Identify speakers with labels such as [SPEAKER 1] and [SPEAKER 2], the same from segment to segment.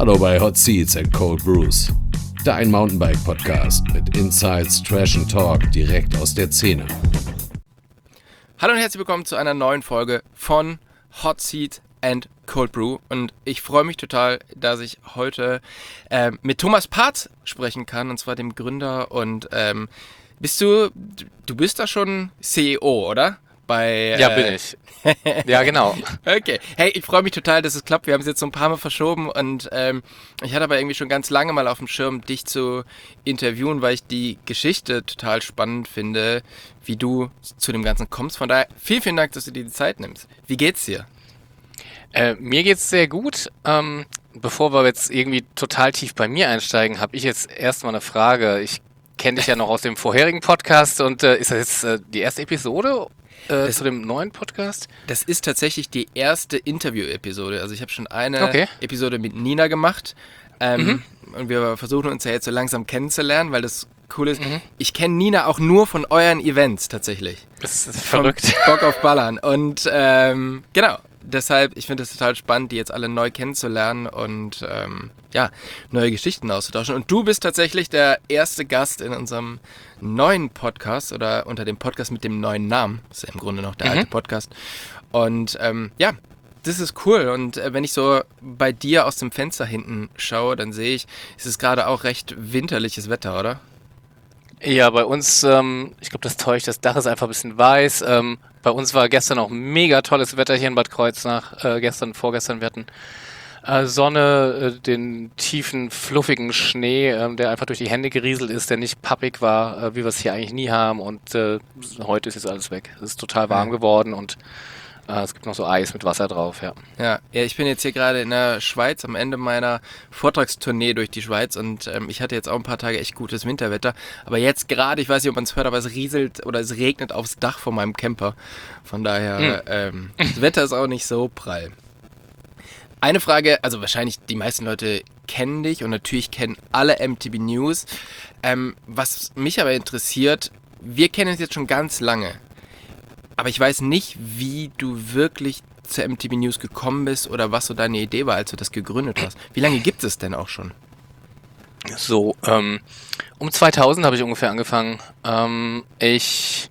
[SPEAKER 1] Hallo bei Hot Seats and Cold Brews, dein Mountainbike-Podcast mit Insights, Trash and Talk direkt aus der Szene.
[SPEAKER 2] Hallo und herzlich willkommen zu einer neuen Folge von Hot Seat and Cold Brew und ich freue mich total, dass ich heute mit Thomas Parz sprechen kann, und zwar dem Gründer und du bist da schon CEO, oder?
[SPEAKER 3] Ja, bin ich. Ja, genau.
[SPEAKER 2] Okay. Hey, ich freue mich total, dass es klappt. Wir haben es jetzt so ein paar Mal verschoben und ich hatte aber irgendwie schon ganz lange mal auf dem Schirm, dich zu interviewen, weil ich die Geschichte total spannend finde, wie du zu dem Ganzen kommst. Von daher, vielen Dank, dass du dir die Zeit nimmst. Wie geht's dir?
[SPEAKER 3] Mir geht's sehr gut. Bevor wir jetzt irgendwie total tief bei mir einsteigen, habe ich jetzt erstmal eine Frage. Ich kenne dich ja noch aus dem vorherigen Podcast und ist das jetzt die erste Episode? Zu dem neuen Podcast?
[SPEAKER 2] Das ist tatsächlich die erste Interview-Episode. Also ich habe schon eine Episode mit Nina gemacht und wir versuchen uns ja jetzt so langsam kennenzulernen, weil das cool ist. Ich kenne Nina auch nur von euren Events tatsächlich.
[SPEAKER 3] Das ist verrückt.
[SPEAKER 2] Bock auf Ballern. Und genau, deshalb, ich finde es total spannend, die jetzt alle neu kennenzulernen und neue Geschichten auszutauschen. Und du bist tatsächlich der erste Gast in unserem neuen Podcast oder unter dem Podcast mit dem neuen Namen. Das ist ja im Grunde noch der alte Podcast. Und das ist cool. Und wenn ich so bei dir aus dem Fenster hinten schaue, dann sehe ich, es ist gerade auch recht winterliches Wetter, oder?
[SPEAKER 3] Ja, bei uns, ich glaube, das täuscht, das Dach ist einfach ein bisschen weiß. Bei uns war gestern auch mega tolles Wetter hier in Bad Kreuznach. Vorgestern, wir hatten Sonne, den tiefen, fluffigen Schnee, der einfach durch die Hände gerieselt ist, der nicht pappig war, wie wir es hier eigentlich nie haben. Und heute ist jetzt alles weg. Es ist total warm geworden und es gibt noch so Eis mit Wasser drauf, ja.
[SPEAKER 2] Ja, ich bin jetzt hier gerade in der Schweiz am Ende meiner Vortragstournee durch die Schweiz und ich hatte jetzt auch ein paar Tage echt gutes Winterwetter. Aber jetzt gerade, ich weiß nicht, ob man es hört, aber es rieselt oder es regnet aufs Dach von meinem Camper. Von daher, das Wetter ist auch nicht so prall. Eine Frage, also wahrscheinlich die meisten Leute kennen dich und natürlich kennen alle MTB News. Was mich aber interessiert, wir kennen uns jetzt schon ganz lange. Aber ich weiß nicht, wie du wirklich zur MTB News gekommen bist oder was so deine Idee war, als du das gegründet hast. Wie lange gibt es denn auch schon?
[SPEAKER 3] So, um 2000 habe ich ungefähr angefangen. Ich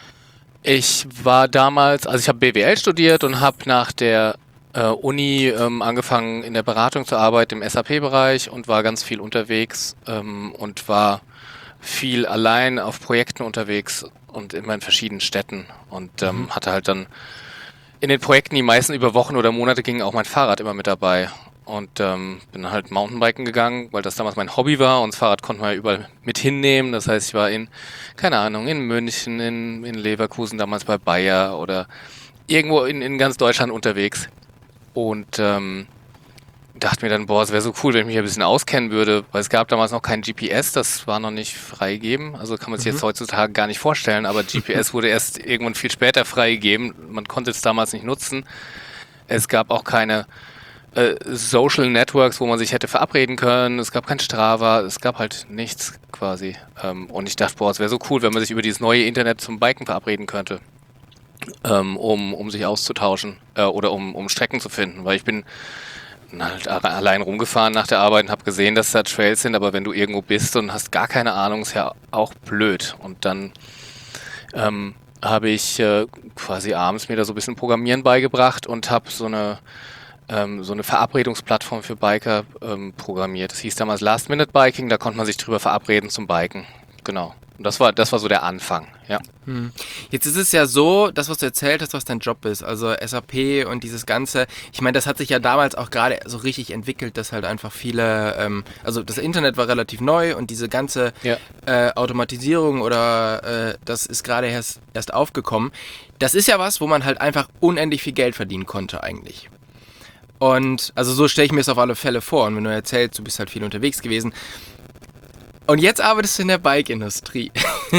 [SPEAKER 3] war damals, also ich habe BWL studiert und habe nach der Uni angefangen in der Beratung zu arbeiten im SAP-Bereich und war ganz viel unterwegs und war viel allein auf Projekten unterwegs und immer in verschiedenen Städten und hatte halt dann in den Projekten, die meisten über Wochen oder Monate gingen, auch mein Fahrrad immer mit dabei und bin halt Mountainbiken gegangen, weil das damals mein Hobby war und das Fahrrad konnte man ja überall mit hinnehmen. Das heißt, ich war in München, in Leverkusen, damals bei Bayer oder irgendwo in ganz Deutschland unterwegs. Und dachte mir dann, es wäre so cool, wenn ich mich ein bisschen auskennen würde, weil es gab damals noch kein GPS, das war noch nicht freigegeben. Also kann man sich jetzt heutzutage gar nicht vorstellen, aber GPS wurde erst irgendwann viel später freigegeben. Man konnte es damals nicht nutzen. Es gab auch keine Social Networks, wo man sich hätte verabreden können. Es gab kein Strava, es gab halt nichts quasi. Und ich dachte, es wäre so cool, wenn man sich über dieses neue Internet zum Biken verabreden könnte. Um sich auszutauschen oder um Strecken zu finden, weil ich bin halt allein rumgefahren nach der Arbeit und habe gesehen, dass da Trails sind, aber wenn du irgendwo bist und hast gar keine Ahnung, ist ja auch blöd. Und dann habe ich quasi abends mir da so ein bisschen Programmieren beigebracht und habe so eine Verabredungsplattform für Biker programmiert. Das hieß damals Last-Minute-Biking, da konnte man sich drüber verabreden zum Biken. Genau. Und das war so der Anfang, ja.
[SPEAKER 2] Jetzt ist es ja so, das, was du erzählt hast, was dein Job ist, also SAP und dieses Ganze, ich meine, das hat sich ja damals auch gerade so richtig entwickelt, dass halt einfach viele, also das Internet war relativ neu und diese ganze Automatisierung oder das ist gerade erst aufgekommen. Das ist ja was, wo man halt einfach unendlich viel Geld verdienen konnte eigentlich. Und also so stelle ich mir es auf alle Fälle vor. Und wenn du erzählst, du bist halt viel unterwegs gewesen. Und jetzt arbeitest du in der Bike-Industrie,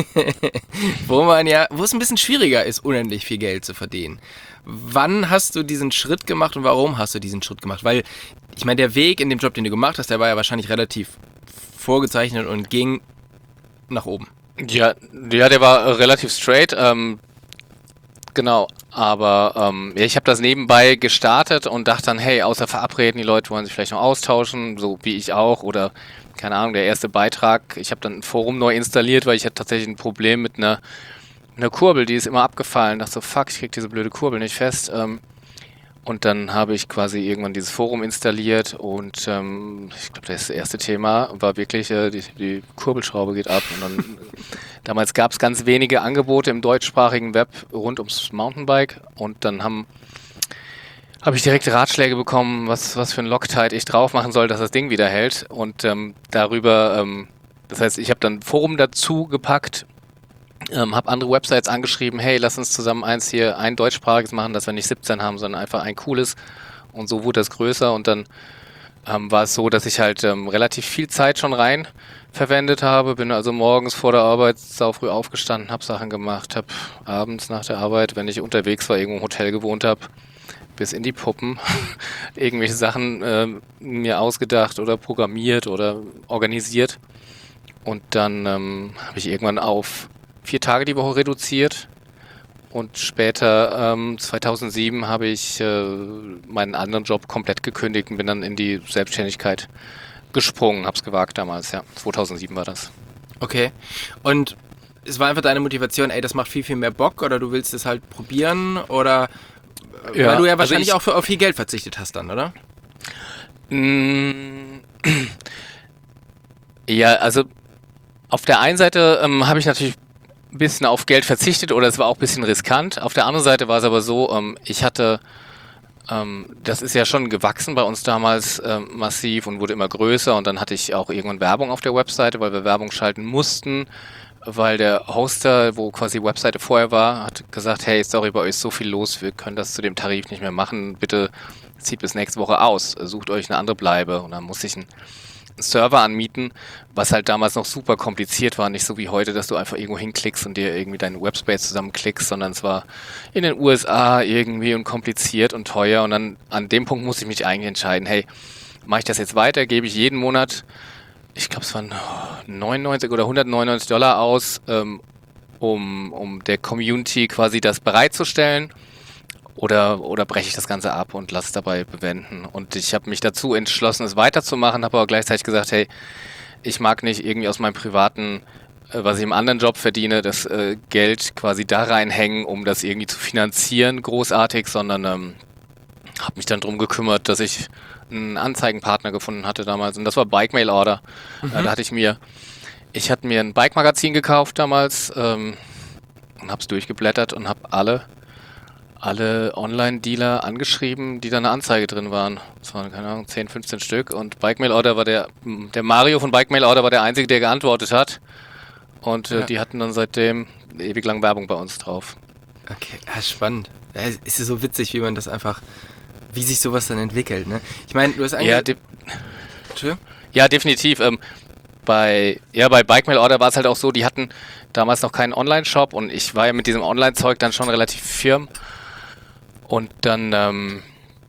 [SPEAKER 2] wo es ein bisschen schwieriger ist, unendlich viel Geld zu verdienen. Wann hast du diesen Schritt gemacht und warum hast du diesen Schritt gemacht? Weil, ich meine, der Weg in dem Job, den du gemacht hast, der war ja wahrscheinlich relativ vorgezeichnet und ging nach oben.
[SPEAKER 3] Ja, der war relativ straight. Genau. Aber ja, ich habe das nebenbei gestartet und dachte dann, hey, außer verabreden, die Leute wollen sich vielleicht noch austauschen, so wie ich auch. Oder, keine Ahnung, der erste Beitrag. Ich habe dann ein Forum neu installiert, weil ich hatte tatsächlich ein Problem mit einer Kurbel, die ist immer abgefallen. Dachte so, fuck, ich krieg diese blöde Kurbel nicht fest. Und dann habe ich quasi irgendwann dieses Forum installiert und ich glaube, das erste Thema war wirklich, die Kurbelschraube geht ab. Und dann, damals gab es ganz wenige Angebote im deutschsprachigen Web rund ums Mountainbike und dann habe ich direkt Ratschläge bekommen, was für ein Loctite ich drauf machen soll, dass das Ding wieder hält. Und darüber, das heißt, ich habe dann ein Forum dazu gepackt, habe andere Websites angeschrieben, hey, lass uns zusammen ein deutschsprachiges machen, dass wir nicht 17 haben, sondern einfach ein cooles. Und so wurde das größer und dann war es so, dass ich halt relativ viel Zeit schon rein verwendet habe. Bin also morgens vor der Arbeit saufrüh aufgestanden, habe Sachen gemacht, habe abends nach der Arbeit, wenn ich unterwegs war, irgendwo im Hotel gewohnt habe, bis in die Puppen irgendwelche Sachen mir ausgedacht oder programmiert oder organisiert. Und dann habe ich irgendwann auf 4 Tage die Woche reduziert und später 2007 habe ich meinen anderen Job komplett gekündigt und bin dann in die Selbstständigkeit gesprungen, hab's gewagt damals, ja. 2007 war das.
[SPEAKER 2] Okay. Und es war einfach deine Motivation, ey, das macht viel, viel mehr Bock oder du willst es halt probieren oder
[SPEAKER 3] Ja,
[SPEAKER 2] weil du ja
[SPEAKER 3] also
[SPEAKER 2] wahrscheinlich auch auf viel Geld verzichtet hast dann, oder?
[SPEAKER 3] Ja, also auf der einen Seite habe ich natürlich ein bisschen auf Geld verzichtet oder es war auch ein bisschen riskant. Auf der anderen Seite war es aber so, ich hatte, das ist ja schon gewachsen bei uns damals massiv und wurde immer größer und dann hatte ich auch irgendwann Werbung auf der Webseite, weil wir Werbung schalten mussten, weil der Hoster, wo quasi die Webseite vorher war, hat gesagt, hey, sorry, bei euch ist so viel los, wir können das zu dem Tarif nicht mehr machen, bitte zieht bis nächste Woche aus, sucht euch eine andere Bleibe. Und dann musste ich einen Server anmieten, was halt damals noch super kompliziert war, nicht so wie heute, dass du einfach irgendwo hinklickst und dir irgendwie deinen Webspace zusammenklickst, sondern es war in den USA irgendwie und kompliziert und teuer und dann an dem Punkt musste ich mich eigentlich entscheiden, hey, mache ich das jetzt weiter, gebe ich jeden Monat, ich glaube es waren 99 oder $199 aus, um der Community quasi das bereitzustellen. Oder breche ich das Ganze ab und lasse es dabei bewenden. Und ich habe mich dazu entschlossen, es weiterzumachen, habe aber gleichzeitig gesagt, hey, ich mag nicht irgendwie aus meinem privaten, was ich im anderen Job verdiene, das Geld quasi da reinhängen, um das irgendwie zu finanzieren, großartig, sondern habe mich dann drum gekümmert, dass ich einen Anzeigenpartner gefunden hatte damals. Und das war Bike Mail Order. Da hatte ich hatte mir ein Bike-Magazin gekauft damals und habe es durchgeblättert und habe alle Online-Dealer angeschrieben, die da eine Anzeige drin waren. Das waren, keine Ahnung, 10, 15 Stück. Und Bike Mail Order war der Mario von Bike Mail Order war der Einzige, der geantwortet hat. Und die hatten dann seitdem ewig lang Werbung bei uns drauf.
[SPEAKER 2] Okay, ja, spannend. Ja, es ist so witzig, wie sich sowas dann entwickelt, ne? Ich meine, du hast eigentlich...
[SPEAKER 3] Ja, definitiv. Bei Bike Mail Order war es halt auch so, die hatten damals noch keinen Online-Shop und ich war ja mit diesem Online-Zeug dann schon relativ firm. Und dann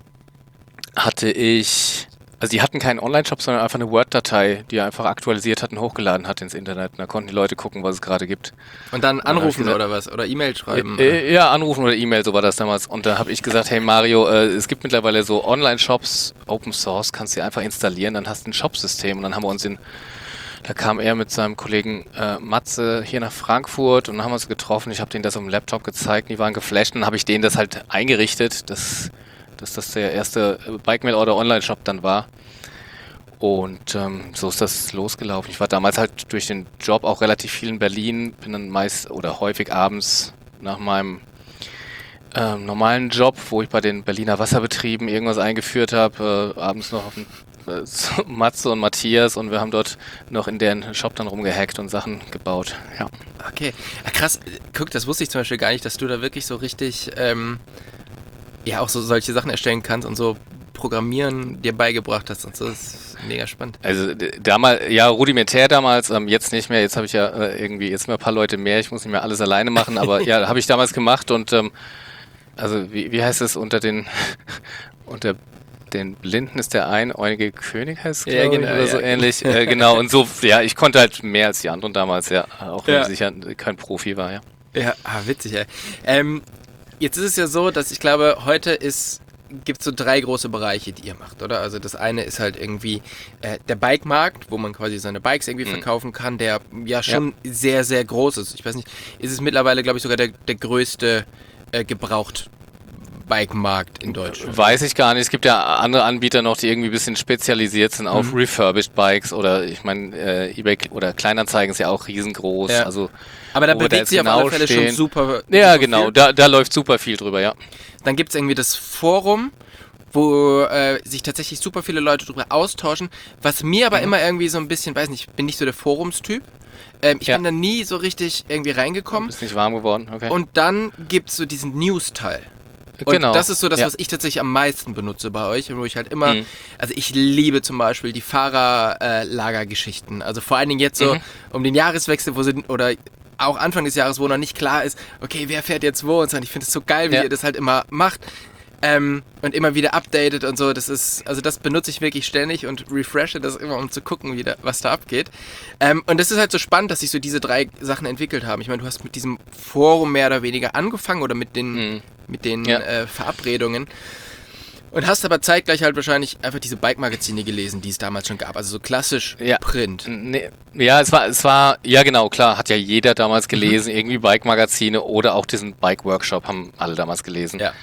[SPEAKER 3] die hatten keinen Online-Shop, sondern einfach eine Word-Datei, die er einfach aktualisiert hat und hochgeladen hat ins Internet. Und da konnten die Leute gucken, was es gerade gibt.
[SPEAKER 2] Und dann anrufen oder was? Oder E-Mail schreiben?
[SPEAKER 3] Ja, anrufen oder E-Mail, so war das damals. Und da habe ich gesagt, hey Mario, es gibt mittlerweile so Online-Shops, Open Source, kannst du einfach installieren, dann hast du ein Shop-System. Und dann haben wir uns da kam er mit seinem Kollegen Matze hier nach Frankfurt und dann haben wir uns getroffen. Ich habe denen das auf dem Laptop gezeigt, die waren geflasht und dann habe ich denen das halt eingerichtet, dass das der erste Bike Mail Order Online-Shop dann war. Und so ist das losgelaufen. Ich war damals halt durch den Job auch relativ viel in Berlin, bin dann meist oder häufig abends nach meinem normalen Job, wo ich bei den Berliner Wasserbetrieben irgendwas eingeführt habe, abends noch auf den Matze und Matthias und wir haben dort noch in deren Shop dann rumgehackt und Sachen gebaut. Ja.
[SPEAKER 2] Okay, krass. Guck, das wusste ich zum Beispiel gar nicht, dass du da wirklich so richtig auch so solche Sachen erstellen kannst und so Programmieren dir beigebracht hast und so. Das ist mega spannend.
[SPEAKER 3] Also damals, ja, rudimentär damals, jetzt nicht mehr. Jetzt habe ich ja jetzt mal ein paar Leute mehr. Ich muss nicht mehr alles alleine machen, aber ja, habe ich damals gemacht und also wie heißt es unter den Blinden ist der einäugige König, heißt es, glaube ich, oder so ähnlich. Genau, und so, ja, ich konnte halt mehr als die anderen damals, ja, auch wenn ich sicher kein Profi war, ja.
[SPEAKER 2] Ja, witzig, ey. Jetzt ist es ja so, dass ich glaube, heute gibt es so 3 große Bereiche, die ihr macht, oder? Also das eine ist halt irgendwie der Bikemarkt, wo man quasi seine Bikes irgendwie verkaufen kann, der ja schon sehr, sehr groß ist. Ich weiß nicht, ist es mittlerweile, glaube ich, sogar der größte Gebraucht-Bikemarkt in Deutschland?
[SPEAKER 3] Weiß ich gar nicht. Es gibt ja andere Anbieter noch, die irgendwie ein bisschen spezialisiert sind auf refurbished Bikes oder ich meine, eBay oder Kleinanzeigen ist ja auch riesengroß.
[SPEAKER 2] Ja.
[SPEAKER 3] Also,
[SPEAKER 2] aber da bewegt sich auf alle Fälle schon super.
[SPEAKER 3] Ja,
[SPEAKER 2] super
[SPEAKER 3] genau.
[SPEAKER 2] viel.
[SPEAKER 3] Da läuft super viel drüber, ja.
[SPEAKER 2] Dann gibt es irgendwie das Forum, wo sich tatsächlich super viele Leute drüber austauschen. Was mir aber immer irgendwie so ein bisschen, weiß nicht, ich bin nicht so der Forumstyp. Ich bin da nie so richtig irgendwie reingekommen.
[SPEAKER 3] Ist nicht warm geworden, okay.
[SPEAKER 2] Und dann gibt es so diesen News-Teil. Und
[SPEAKER 3] Genau.
[SPEAKER 2] das ist so das, was ich tatsächlich am meisten benutze bei euch, wo ich halt immer, also ich liebe zum Beispiel die Fahrerlagergeschichten. Also vor allen Dingen jetzt so um den Jahreswechsel, oder auch Anfang des Jahres, wo noch nicht klar ist, okay, wer fährt jetzt wo und so. Und ich finde es so geil, wie ihr das halt immer macht. Und immer wieder updatet und so. Das benutze ich wirklich ständig und refreshe das immer, um zu gucken, was da abgeht. Und das ist halt so spannend, dass sich so diese 3 Sachen entwickelt haben. Ich meine, du hast mit diesem Forum mehr oder weniger angefangen oder mit den Verabredungen. Und hast aber zeitgleich halt wahrscheinlich einfach diese Bike-Magazine gelesen, die es damals schon gab. Also so klassisch Print.
[SPEAKER 3] Ja, es war, ja genau, klar, hat ja jeder damals gelesen. Irgendwie Bike-Magazine oder auch diesen Bike-Workshop haben alle damals gelesen.
[SPEAKER 2] Ja.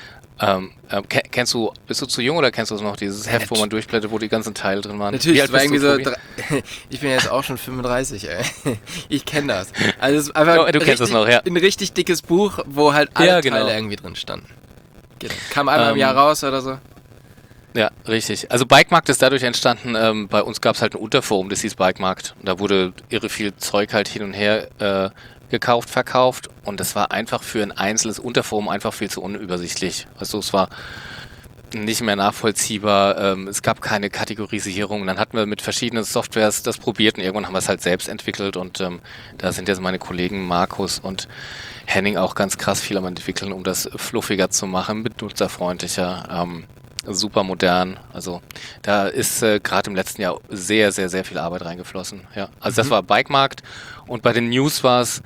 [SPEAKER 3] Bist du zu jung oder kennst du es noch, dieses Heft, wo man durchblättert, wo die ganzen Teile drin waren?
[SPEAKER 2] Natürlich, das war irgendwie so, ich bin jetzt auch schon 35, ey. Ich kenne das. Also es ist einfach
[SPEAKER 3] du kennst das noch, ja.
[SPEAKER 2] Ein richtig dickes Buch, wo halt alle Teile irgendwie drin standen. Genau. Kam einmal im Jahr raus oder so.
[SPEAKER 3] Ja, richtig. Also Bikemarkt ist dadurch entstanden, bei uns gab es halt ein Unterforum, das hieß Bikemarkt. Da wurde irre viel Zeug halt hin und her gekauft, verkauft und das war einfach für ein einzelnes Unterforum einfach viel zu unübersichtlich. Also es war nicht mehr nachvollziehbar, es gab keine Kategorisierung. Dann hatten wir mit verschiedenen Softwares das probiert und irgendwann haben wir es halt selbst entwickelt und da sind jetzt meine Kollegen Markus und Henning auch ganz krass viel am entwickeln, um das fluffiger zu machen, benutzerfreundlicher, super modern. Also da ist gerade im letzten Jahr sehr, sehr, sehr viel Arbeit reingeflossen. Ja. Also das war Bikemarkt und bei den News war es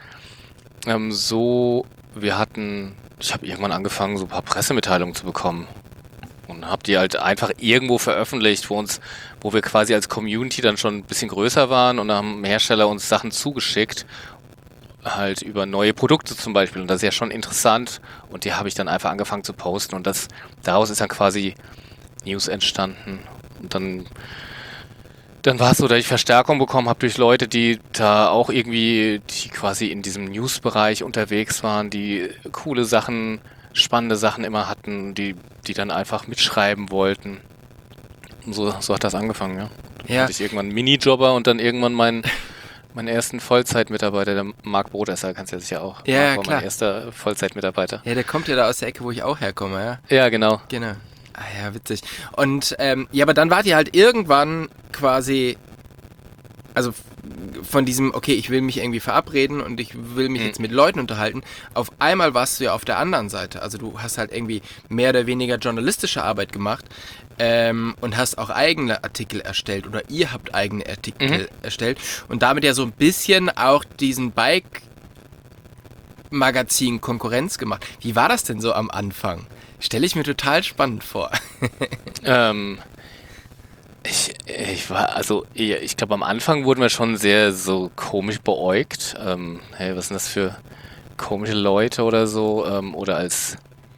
[SPEAKER 3] so, ich habe irgendwann angefangen, so ein paar Pressemitteilungen zu bekommen und habe die halt einfach irgendwo veröffentlicht, wo wir quasi als Community dann schon ein bisschen größer waren und dann haben Hersteller uns Sachen zugeschickt, halt über neue Produkte zum Beispiel und das ist ja schon interessant und die habe ich dann einfach angefangen zu posten und daraus ist dann quasi News entstanden und dann war es so, dass ich Verstärkung bekommen habe durch Leute, die da auch irgendwie, die quasi in diesem News-Bereich unterwegs waren, die coole Sachen, spannende Sachen immer hatten, die dann einfach mitschreiben wollten. Und so hat das angefangen, ja. Dann hatte ich irgendwann einen Minijobber und dann irgendwann meinen ersten Vollzeitmitarbeiter, der Marc Brotesser, kannst du ja sicher auch.
[SPEAKER 2] Ja,
[SPEAKER 3] war
[SPEAKER 2] klar.
[SPEAKER 3] mein erster Vollzeitmitarbeiter.
[SPEAKER 2] Ja, der kommt ja da aus der Ecke, wo ich auch herkomme, ja?
[SPEAKER 3] Ja, genau.
[SPEAKER 2] Genau. Ah ja, witzig. Und, aber dann wart ihr halt irgendwann quasi, also von diesem, okay, ich will mich irgendwie verabreden und ich will mich jetzt mit Leuten unterhalten, auf einmal warst du ja auf der anderen Seite. Also du hast halt irgendwie mehr oder weniger journalistische Arbeit gemacht und hast auch eigene Artikel erstellt oder ihr habt eigene Artikel erstellt und damit ja so ein bisschen auch diesen Bike-Magazin Konkurrenz gemacht. Wie war das denn so am Anfang? Stelle ich mir total spannend vor. Ich glaube, am Anfang wurden wir schon sehr so komisch beäugt. Hey, was sind das für komische Leute oder so? Oder als,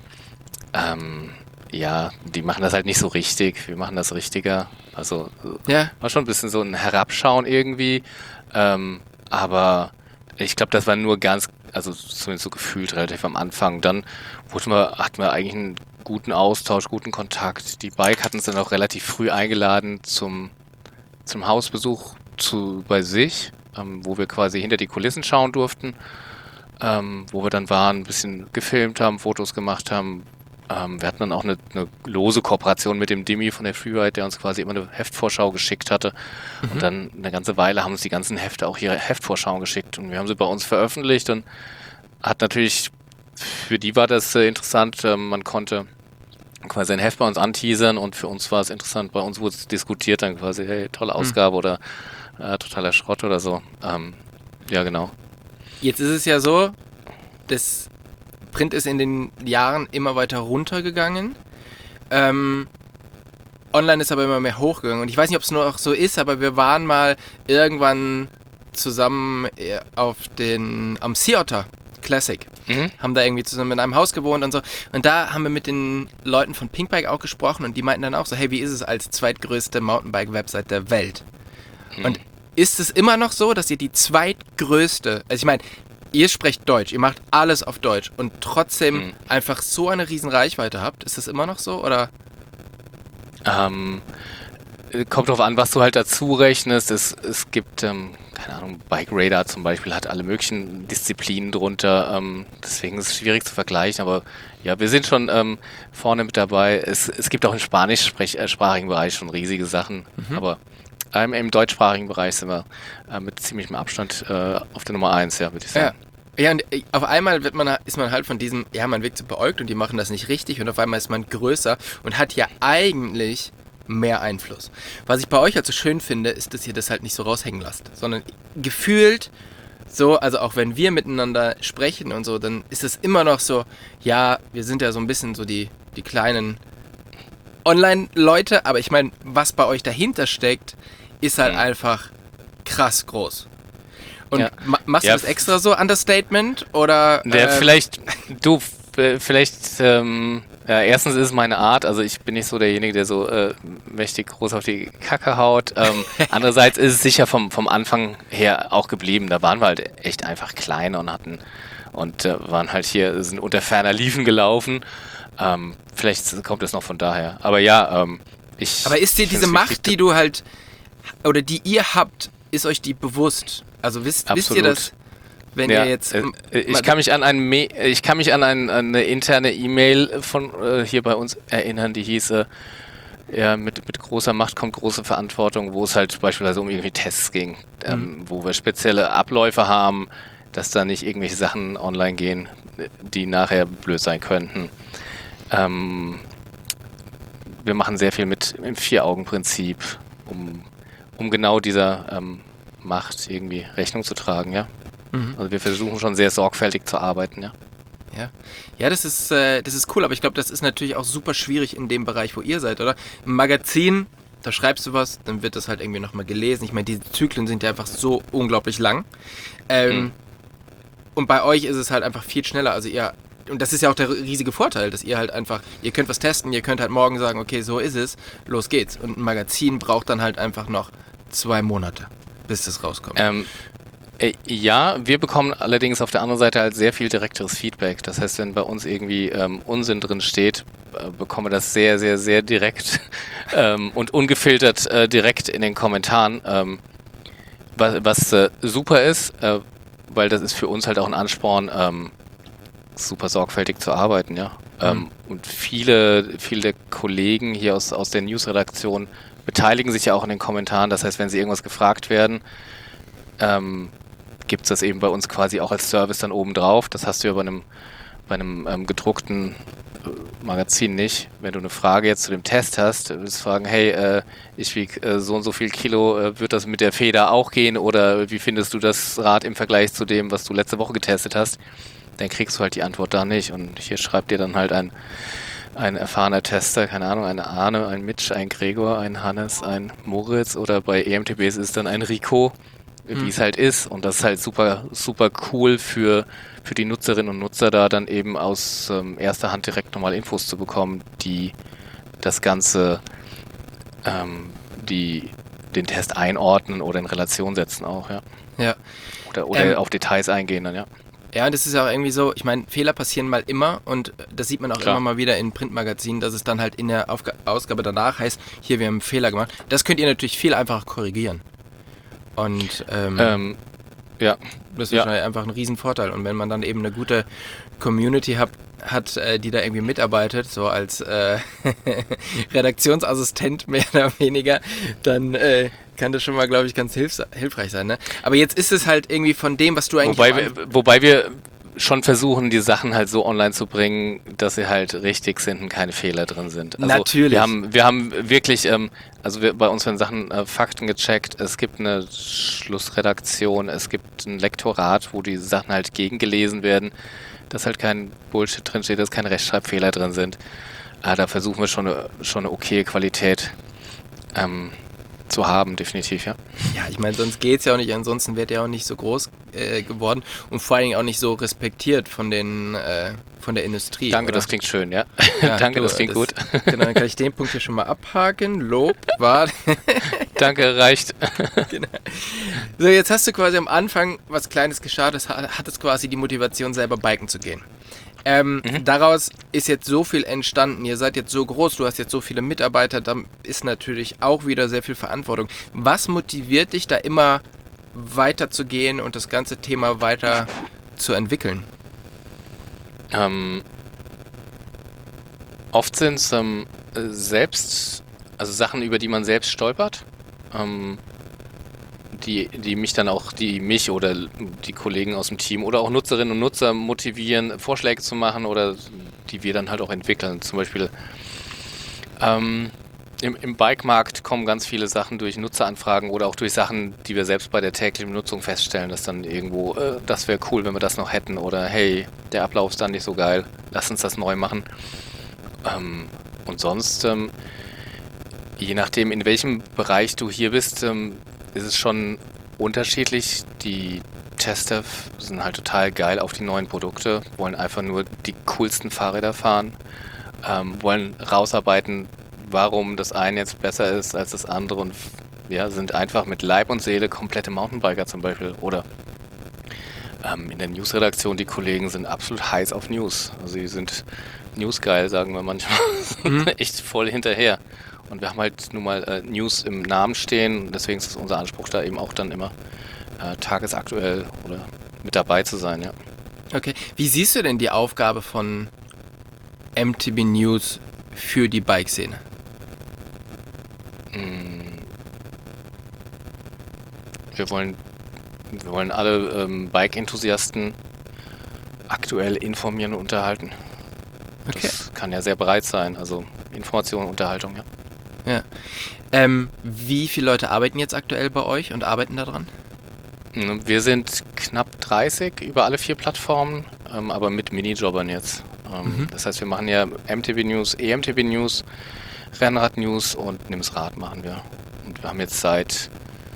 [SPEAKER 2] die machen das halt nicht so richtig. Wir machen das richtiger. Also, war schon ein bisschen so ein Herabschauen irgendwie. Aber ich glaube, das war nur zumindest so gefühlt relativ am Anfang. Dann hatten wir eigentlich einen guten Austausch, guten Kontakt. Die Bike hatten uns dann auch relativ früh eingeladen zum Hausbesuch bei sich, wo wir quasi hinter die Kulissen schauen durften, wo wir dann waren, ein bisschen gefilmt haben, Fotos gemacht haben. Wir hatten dann auch eine lose Kooperation mit dem Dimi von der Freeride, der uns quasi immer eine Heftvorschau geschickt hatte. Und dann eine ganze Weile haben uns die ganzen Hefte auch ihre Heftvorschauen geschickt und wir haben sie bei uns veröffentlicht und hat natürlich, für die war das interessant, man konnte quasi ein Heft bei uns anteasern und für uns war es interessant, bei uns wurde es diskutiert dann quasi, hey, tolle Ausgabe oder totaler Schrott oder so. Ja, genau. Jetzt ist es ja so, dass Print ist in den Jahren immer weiter runtergegangen. Online ist aber immer mehr hochgegangen. Und ich weiß nicht, ob es nur auch so ist, aber wir waren mal irgendwann zusammen am Sea Otter Classic. Haben da irgendwie zusammen in einem Haus gewohnt und so. Und da haben wir mit den Leuten von Pinkbike auch gesprochen und die meinten dann auch so, hey, wie ist es als zweitgrößte Mountainbike-Website der Welt? Und ist es immer noch so, dass ihr die zweitgrößte, also ich meine, ihr sprecht Deutsch, ihr macht alles auf Deutsch und trotzdem einfach so eine riesen Reichweite habt? Ist das immer noch so, oder?
[SPEAKER 3] Kommt drauf an, was du halt dazu rechnest. Es gibt, keine Ahnung, Bike Radar zum Beispiel hat alle möglichen Disziplinen drunter. Deswegen ist es schwierig zu vergleichen, aber ja, wir sind schon vorne mit dabei. Es gibt auch im spanischsprachigen Bereich schon riesige Sachen, aber im deutschsprachigen Bereich sind wir mit ziemlichem Abstand auf der Nummer 1, ja, würde ich sagen.
[SPEAKER 2] Ja, und auf einmal ist man halt von diesem, ja, man wirkt so beäugt und die machen das nicht richtig und auf einmal ist man größer und hat ja eigentlich mehr Einfluss. Was ich bei euch halt so schön finde, ist, dass ihr das halt nicht so raushängen lasst, sondern gefühlt so, also auch wenn wir miteinander sprechen und so, dann ist es immer noch so, ja, wir sind ja so ein bisschen so die kleinen Online-Leute, aber ich meine, was bei euch dahinter steckt, ist halt einfach krass groß. Und machst du das extra so, Understatement, oder?
[SPEAKER 3] Erstens ist es meine Art, also ich bin nicht so derjenige, der so mächtig groß auf die Kacke haut. Andererseits ist es sicher vom Anfang her auch geblieben. Da waren wir halt echt einfach klein und waren halt hier, sind unter ferner Liefen gelaufen. Vielleicht kommt es noch von daher. Aber ja,
[SPEAKER 2] Aber ist dir diese Macht, die du halt, oder die ihr habt, ist euch die bewusst? Also wisst ihr das? Wenn ihr jetzt
[SPEAKER 3] ich kann mich an eine interne E-Mail von hier bei uns erinnern, die hieß mit großer Macht kommt große Verantwortung, wo es halt beispielsweise um irgendwie Tests ging, wo wir spezielle Abläufe haben, dass da nicht irgendwelche Sachen online gehen, die nachher blöd sein könnten. Wir machen sehr viel mit im Vier-Augen-Prinzip, um genau dieser Macht irgendwie Rechnung zu tragen, ja. Also wir versuchen schon sehr sorgfältig zu arbeiten, ja.
[SPEAKER 2] Ja, das ist cool, aber ich glaube, das ist natürlich auch super schwierig in dem Bereich, wo ihr seid, oder? Im Magazin, da schreibst du was, dann wird das halt irgendwie nochmal gelesen. Ich meine, diese Zyklen sind ja einfach so unglaublich lang. Und bei euch ist es halt einfach viel schneller. Also und das ist ja auch der riesige Vorteil, dass ihr halt einfach, ihr könnt was testen, ihr könnt halt morgen sagen, okay, so ist es, los geht's. Und ein Magazin braucht dann halt einfach noch 2 Monate, bis das rauskommt.
[SPEAKER 3] Ja, wir bekommen allerdings auf der anderen Seite halt sehr viel direkteres Feedback. Das heißt, wenn bei uns irgendwie Unsinn drin steht, bekommen wir das sehr, sehr, sehr direkt und ungefiltert direkt in den Kommentaren. Was super ist, weil das ist für uns halt auch ein Ansporn, super sorgfältig zu arbeiten, ja. Und viele der Kollegen hier aus der News-Redaktion beteiligen sich ja auch in den Kommentaren. Das heißt, wenn sie irgendwas gefragt werden, gibt es das eben bei uns quasi auch als Service dann oben drauf. Das hast du ja bei einem gedruckten Magazin nicht. Wenn du eine Frage jetzt zu dem Test hast, willst du fragen, hey, ich wiege so und so viel Kilo, wird das mit der Feder auch gehen oder wie findest du das Rad im Vergleich zu dem, was du letzte Woche getestet hast? Dann kriegst du halt die Antwort da nicht. Und hier schreibt dir dann halt ein erfahrener Tester, keine Ahnung, ein Arne, ein Mitch, ein Gregor, ein Hannes, ein Moritz oder bei EMTBs ist dann ein Rico, wie es halt ist. Und das ist halt super, super cool für die Nutzerinnen und Nutzer da dann eben aus erster Hand direkt nochmal Infos zu bekommen, die das Ganze, die den Test einordnen oder in Relation setzen auch, ja.
[SPEAKER 2] Ja.
[SPEAKER 3] Oder auf Details eingehen dann, ja.
[SPEAKER 2] Ja, und das ist ja auch irgendwie so, ich meine, Fehler passieren mal immer und das sieht man auch immer mal wieder in Printmagazinen, dass es dann halt in der Ausgabe danach heißt, hier, wir haben einen Fehler gemacht. Das könnt ihr natürlich viel einfacher korrigieren. Und
[SPEAKER 3] ja.
[SPEAKER 2] Das ist wahrscheinlich einfach ein Riesenvorteil. Und wenn man dann eben eine gute Community hat, die da irgendwie mitarbeitet, so als Redaktionsassistent mehr oder weniger, dann kann das schon mal, glaube ich, ganz hilfreich sein. Ne? Aber jetzt ist es halt irgendwie von dem, was du eigentlich...
[SPEAKER 3] Wobei wir schon versuchen, die Sachen halt so online zu bringen, dass sie halt richtig sind und keine Fehler drin sind. Also
[SPEAKER 2] natürlich.
[SPEAKER 3] Wir haben wirklich, bei uns werden Sachen Fakten gecheckt, es gibt eine Schlussredaktion, es gibt ein Lektorat, wo die Sachen halt gegengelesen werden. dass halt kein Bullshit drinsteht, dass keine Rechtschreibfehler drin sind. Da versuchen wir schon eine okaye Qualität zu haben, definitiv, ja.
[SPEAKER 2] Ja, ich meine, sonst geht's ja auch nicht, ansonsten wird ja auch nicht so groß geworden und vor allen Dingen auch nicht so respektiert von der Industrie.
[SPEAKER 3] Danke,
[SPEAKER 2] oder?
[SPEAKER 3] das klingt schön, ja.
[SPEAKER 2] Ja,
[SPEAKER 3] Danke, das klingt gut.
[SPEAKER 2] Genau, dann kann ich den Punkt hier schon mal abhaken. Lob, war.
[SPEAKER 3] Danke, reicht.
[SPEAKER 2] Genau. So, jetzt hast du quasi am Anfang was Kleines gestartet, hattest quasi die Motivation, selber biken zu gehen. Daraus ist jetzt so viel entstanden, ihr seid jetzt so groß, du hast jetzt so viele Mitarbeiter, da ist natürlich auch wieder sehr viel Verantwortung. Was motiviert dich da immer weiterzugehen und das ganze Thema weiter zu entwickeln?
[SPEAKER 3] Oft sind es also Sachen, über die man selbst stolpert, die mich oder die Kollegen aus dem Team oder auch Nutzerinnen und Nutzer motivieren, Vorschläge zu machen oder die wir dann halt auch entwickeln. Zum Beispiel im Bikemarkt kommen ganz viele Sachen durch Nutzeranfragen oder auch durch Sachen, die wir selbst bei der täglichen Nutzung feststellen, dass dann irgendwo, das wäre cool, wenn wir das noch hätten oder hey, der Ablauf ist dann nicht so geil, lass uns das neu machen. Und sonst, je nachdem, in welchem Bereich du hier bist, ist es schon unterschiedlich. Die Tester sind halt total geil auf die neuen Produkte, wollen einfach nur die coolsten Fahrräder fahren, wollen rausarbeiten, warum das eine jetzt besser ist als das andere und ja, sind einfach mit Leib und Seele komplette Mountainbiker zum Beispiel. Oder in der Newsredaktion, die Kollegen sind absolut heiß auf News. Also die sind newsgeil, sagen wir manchmal. Echt voll hinterher. Und wir haben halt nun mal News im Namen stehen, deswegen ist es unser Anspruch, da eben auch dann immer tagesaktuell oder mit dabei zu sein, ja.
[SPEAKER 2] Okay, wie siehst du denn die Aufgabe von MTB News für die Bike-Szene?
[SPEAKER 3] Wir wollen alle Bike-Enthusiasten aktuell informieren und unterhalten.
[SPEAKER 2] Okay.
[SPEAKER 3] Das kann ja sehr breit sein, also Information und Unterhaltung, ja.
[SPEAKER 2] Ja. Wie viele Leute arbeiten jetzt aktuell bei euch und arbeiten daran?
[SPEAKER 3] Wir sind knapp 30 über alle 4 Plattformen, aber mit Minijobbern jetzt. Das heißt, wir machen ja MTB News, EMTB News, Rennrad News und Nimsrad machen wir. Und wir haben jetzt seit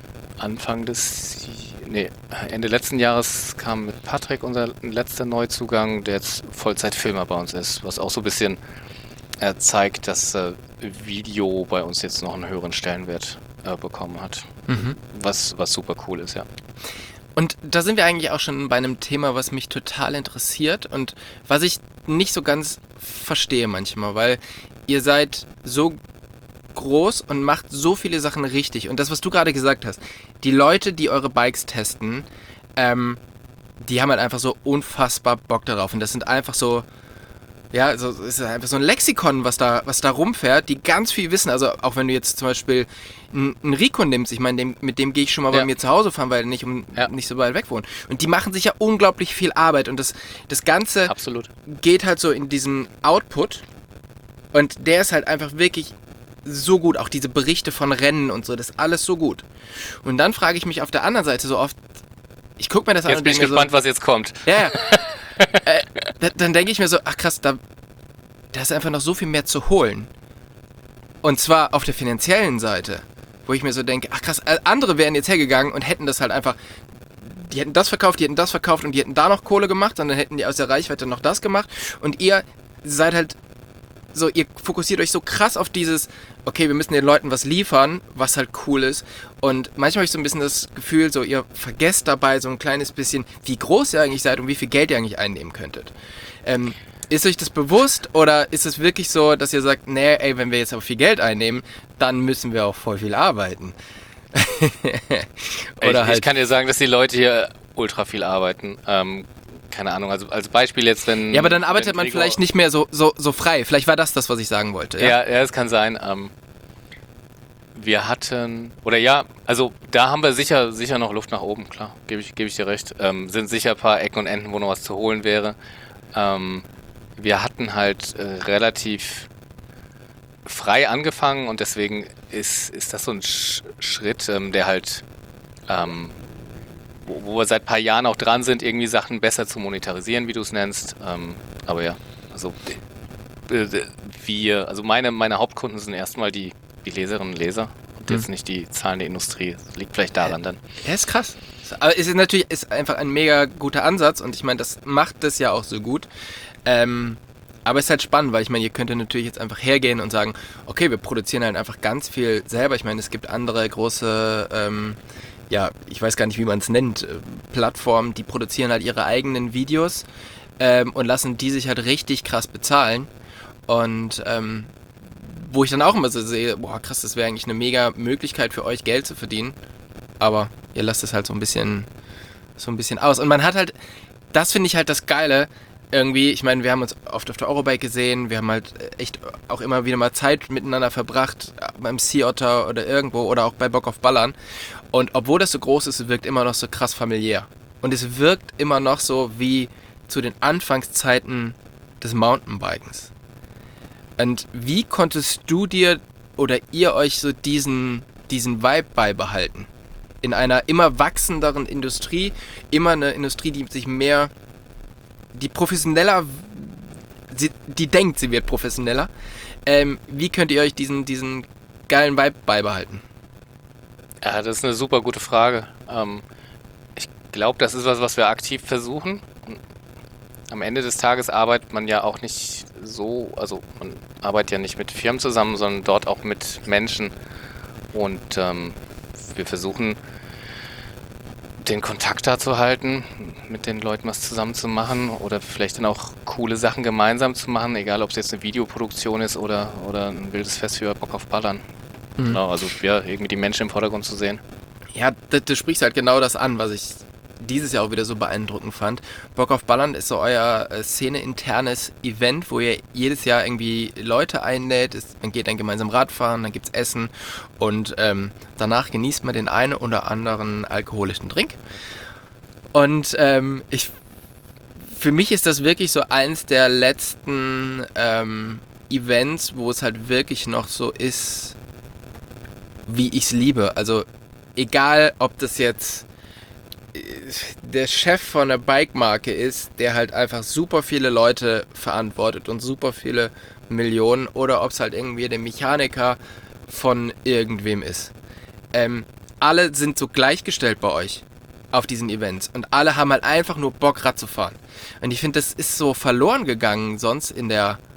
[SPEAKER 3] Ende letzten Jahres kam mit Patrick unser letzter Neuzugang, der jetzt Vollzeitfilmer bei uns ist, was auch so ein bisschen zeigt, dass Video bei uns jetzt noch einen höheren Stellenwert bekommen hat. Was super cool ist, ja.
[SPEAKER 2] Und da sind wir eigentlich auch schon bei einem Thema, was mich total interessiert und was ich nicht so ganz verstehe manchmal, weil ihr seid so groß und macht so viele Sachen richtig. Und das, was du gerade gesagt hast, die Leute, die eure Bikes testen, die haben halt einfach so unfassbar Bock darauf. Und das sind einfach so, ja, es ist einfach so ein Lexikon, was da rumfährt, die ganz viel wissen. Also auch wenn du jetzt zum Beispiel einen Rico nimmst, ich meine, mit dem gehe ich schon mal bei mir zu Hause fahren, weil nicht so weit weg wohnen. Und die machen sich ja unglaublich viel Arbeit. Und das Ganze
[SPEAKER 3] Absolut.
[SPEAKER 2] Geht halt so in diesen Output. Und der ist halt einfach wirklich so gut. Auch diese Berichte von Rennen und so, das ist alles so gut. Und dann frage ich mich auf der anderen Seite so oft, ich gucke mir das an
[SPEAKER 3] jetzt
[SPEAKER 2] und
[SPEAKER 3] bin ich
[SPEAKER 2] denke
[SPEAKER 3] gespannt,
[SPEAKER 2] so,
[SPEAKER 3] was jetzt kommt.
[SPEAKER 2] Ja. Dann denke ich mir so, ach krass, da ist einfach noch so viel mehr zu holen. Und zwar auf der finanziellen Seite, wo ich mir so denke, ach krass, andere wären jetzt hergegangen und hätten das halt einfach, die hätten das verkauft und die hätten da noch Kohle gemacht und dann hätten die aus der Reichweite noch das gemacht und ihr seid halt so, ihr fokussiert euch so krass auf dieses, okay, wir müssen den Leuten was liefern, was halt cool ist. Und manchmal habe ich so ein bisschen das Gefühl, so ihr vergesst dabei so ein kleines bisschen, wie groß ihr eigentlich seid und wie viel Geld ihr eigentlich einnehmen könntet. Ist euch das bewusst oder ist es wirklich so, dass ihr sagt, nee, ey, wenn wir jetzt aber viel Geld einnehmen, dann müssen wir auch voll viel arbeiten? Oder
[SPEAKER 3] ich kann dir sagen, dass die Leute hier ultra viel arbeiten. Keine Ahnung, also als Beispiel jetzt, wenn...
[SPEAKER 2] Ja, aber dann arbeitet man vielleicht nicht mehr so frei. Vielleicht war das, was ich sagen wollte.
[SPEAKER 3] Ja, es kann sein. Wir hatten... also da haben wir sicher noch Luft nach oben, klar, gebe ich dir recht. Sind sicher ein paar Ecken und Enden, wo noch was zu holen wäre. Wir hatten halt relativ frei angefangen und deswegen ist das so ein Schritt, der halt wo wir seit ein paar Jahren auch dran sind, irgendwie Sachen besser zu monetarisieren, wie du es nennst. Aber ja, also also meine Hauptkunden sind erstmal die Leserinnen und Leser und jetzt nicht die zahlende Industrie. Das liegt vielleicht daran dann.
[SPEAKER 2] Ja, ist krass. Aber es ist natürlich einfach ein mega guter Ansatz und ich meine, das macht das ja auch so gut. Aber es ist halt spannend, weil ich meine, ihr könnt natürlich jetzt einfach hergehen und sagen, okay, wir produzieren halt einfach ganz viel selber. Ich meine, es gibt andere große, ich weiß gar nicht, wie man es nennt, Plattformen, die produzieren halt ihre eigenen Videos und lassen die sich halt richtig krass bezahlen. Und wo ich dann auch immer so sehe, boah krass, das wäre eigentlich eine mega Möglichkeit für euch, Geld zu verdienen. Aber ihr lasst es halt so ein bisschen aus. Und man hat halt, das finde ich halt das Geile, irgendwie, ich meine, wir haben uns oft auf der Eurobike gesehen, wir haben halt echt auch immer wieder mal Zeit miteinander verbracht, beim Sea Otter oder irgendwo oder auch bei Bock auf Ballern. Und obwohl das so groß ist, es wirkt immer noch so krass familiär. Und es wirkt immer noch so wie zu den Anfangszeiten des Mountainbikens. Und wie konntest du dir oder ihr euch so diesen Vibe beibehalten? In einer immer wachsenderen Industrie, immer eine Industrie, die professioneller, die denkt, sie wird professioneller. Wie könnt ihr euch diesen geilen Vibe beibehalten?
[SPEAKER 3] Ja, das ist eine super gute Frage. Ich glaube, das ist was wir aktiv versuchen. Am Ende des Tages arbeitet man ja auch nicht so, also man arbeitet ja nicht mit Firmen zusammen, sondern dort auch mit Menschen. Und wir versuchen, den Kontakt da zu halten, mit den Leuten was zusammen zu machen oder vielleicht dann auch coole Sachen gemeinsam zu machen, egal ob es jetzt eine Videoproduktion ist oder ein wildes Fest für Bock auf Ballern. Genau, also ja, irgendwie die Menschen im Vordergrund zu sehen.
[SPEAKER 2] Ja, du sprichst halt genau das an, was ich dieses Jahr auch wieder so beeindruckend fand. Bock auf Ballern ist so euer Szene-internes Event, wo ihr jedes Jahr irgendwie Leute einlädt. Man geht dann gemeinsam Radfahren, dann gibt's Essen und danach genießt man den einen oder anderen alkoholischen Drink. Und für mich ist das wirklich so eins der letzten Events, wo es halt wirklich noch so ist, wie ich es liebe. Also egal, ob das jetzt der Chef von einer Bike-Marke ist, der halt einfach super viele Leute verantwortet und super viele Millionen, oder ob es halt irgendwie der Mechaniker von irgendwem ist. Alle sind so gleichgestellt bei euch auf diesen Events und alle haben halt einfach nur Bock, Rad zu fahren. Und ich finde, das ist so verloren gegangen sonst in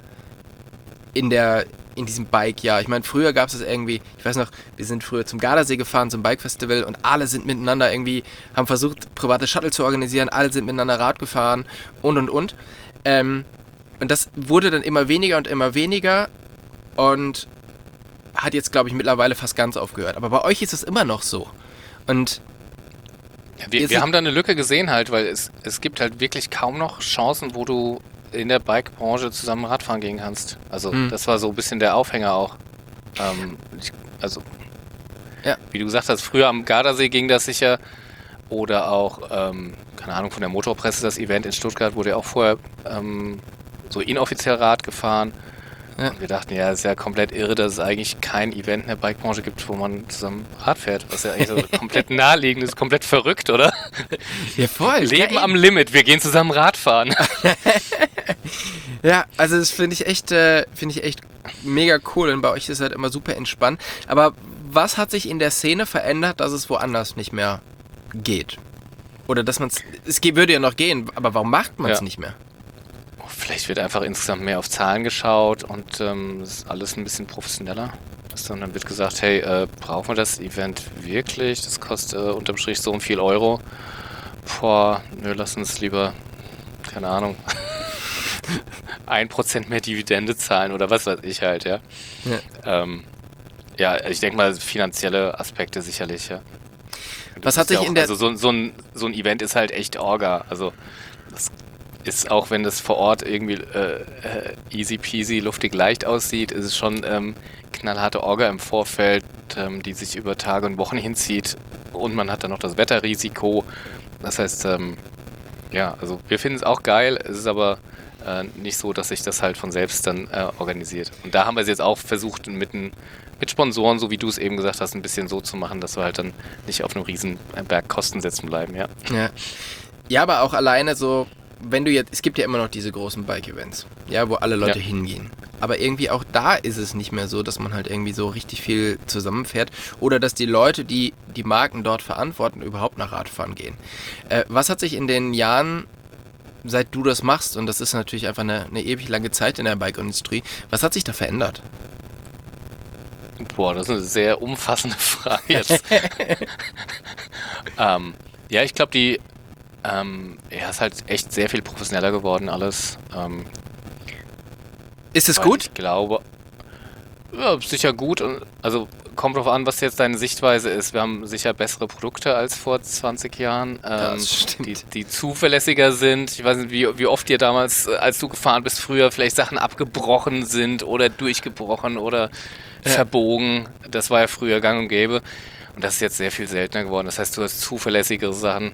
[SPEAKER 2] diesem Bike-Jahr. Ich meine, früher gab es das irgendwie, ich weiß noch, wir sind früher zum Gardasee gefahren, zum Bike-Festival und alle sind miteinander irgendwie, haben versucht, private Shuttle zu organisieren, alle sind miteinander Rad gefahren und. Und das wurde dann immer weniger und hat jetzt, glaube ich, mittlerweile fast ganz aufgehört. Aber bei euch ist es immer noch so. Und
[SPEAKER 3] ja, wir haben da eine Lücke gesehen halt, weil es gibt halt wirklich kaum noch Chancen, wo du in der Bike-Branche zusammen Radfahren gehen kannst. Also das war so ein bisschen der Aufhänger auch. Wie du gesagt hast, früher am Gardasee ging das sicher. Oder auch, keine Ahnung, von der Motorpresse, das Event in Stuttgart wurde ja auch vorher so inoffiziell Rad gefahren. Ja. Und wir dachten, ja, es ist ja komplett irre, dass es eigentlich kein Event in der Bike-Branche gibt, wo man zusammen Rad fährt. Was ja eigentlich so komplett naheliegend ist, komplett verrückt, oder?
[SPEAKER 2] Ja, voll.
[SPEAKER 3] Leben am Limit, wir gehen zusammen Radfahren.
[SPEAKER 2] Ja, also das finde ich echt mega cool und bei euch ist es halt immer super entspannt. Aber was hat sich in der Szene verändert, dass es woanders nicht mehr geht? Oder dass würde ja noch gehen, aber warum macht man es nicht mehr?
[SPEAKER 3] Vielleicht wird einfach insgesamt mehr auf Zahlen geschaut und es ist alles ein bisschen professioneller. Dann wird gesagt, hey, brauchen wir das Event wirklich? Das kostet unterm Strich so und viel Euro. Boah, nö, lass uns lieber, keine Ahnung, 1% mehr Dividende zahlen oder was weiß ich halt, ja. Ich denke mal, finanzielle Aspekte sicherlich, ja.
[SPEAKER 2] Was hat sich in der...
[SPEAKER 3] Also so ein Event ist halt echt Orga, also das ist, auch wenn das vor Ort irgendwie easy peasy, luftig leicht aussieht, ist es schon knallharte Orga im Vorfeld, die sich über Tage und Wochen hinzieht und man hat dann noch das Wetterrisiko. Das heißt, also wir finden es auch geil, es ist aber nicht so, dass sich das halt von selbst dann organisiert. Und da haben wir es jetzt auch versucht, mit mit Sponsoren, so wie du es eben gesagt hast, ein bisschen so zu machen, dass wir halt dann nicht auf einem riesen Berg Kosten sitzen bleiben, ja.
[SPEAKER 2] Ja, aber auch alleine so, wenn du jetzt, es gibt ja immer noch diese großen Bike-Events, ja, wo alle Leute hingehen. Aber irgendwie auch da ist es nicht mehr so, dass man halt irgendwie so richtig viel zusammenfährt oder dass die Leute, die die Marken dort verantworten, überhaupt nach Radfahren gehen. Was hat sich in den Jahren, seit du das machst, und das ist natürlich einfach eine ewig lange Zeit in der Bike-Industrie, was hat sich da verändert?
[SPEAKER 3] Boah, das ist eine sehr umfassende Frage jetzt. Ja, ich glaube, ist halt echt sehr viel professioneller geworden alles.
[SPEAKER 2] Ist es gut?
[SPEAKER 3] Ich glaube, ja, sicher gut. Also kommt drauf an, was jetzt deine Sichtweise ist. Wir haben sicher bessere Produkte als vor 20 Jahren,
[SPEAKER 2] Das stimmt.
[SPEAKER 3] die zuverlässiger sind. Ich weiß nicht, wie oft dir damals, als du gefahren bist, früher vielleicht Sachen abgebrochen sind oder durchgebrochen oder verbogen. Das war ja früher gang und gäbe. Und das ist jetzt sehr viel seltener geworden. Das heißt, du hast zuverlässigere Sachen.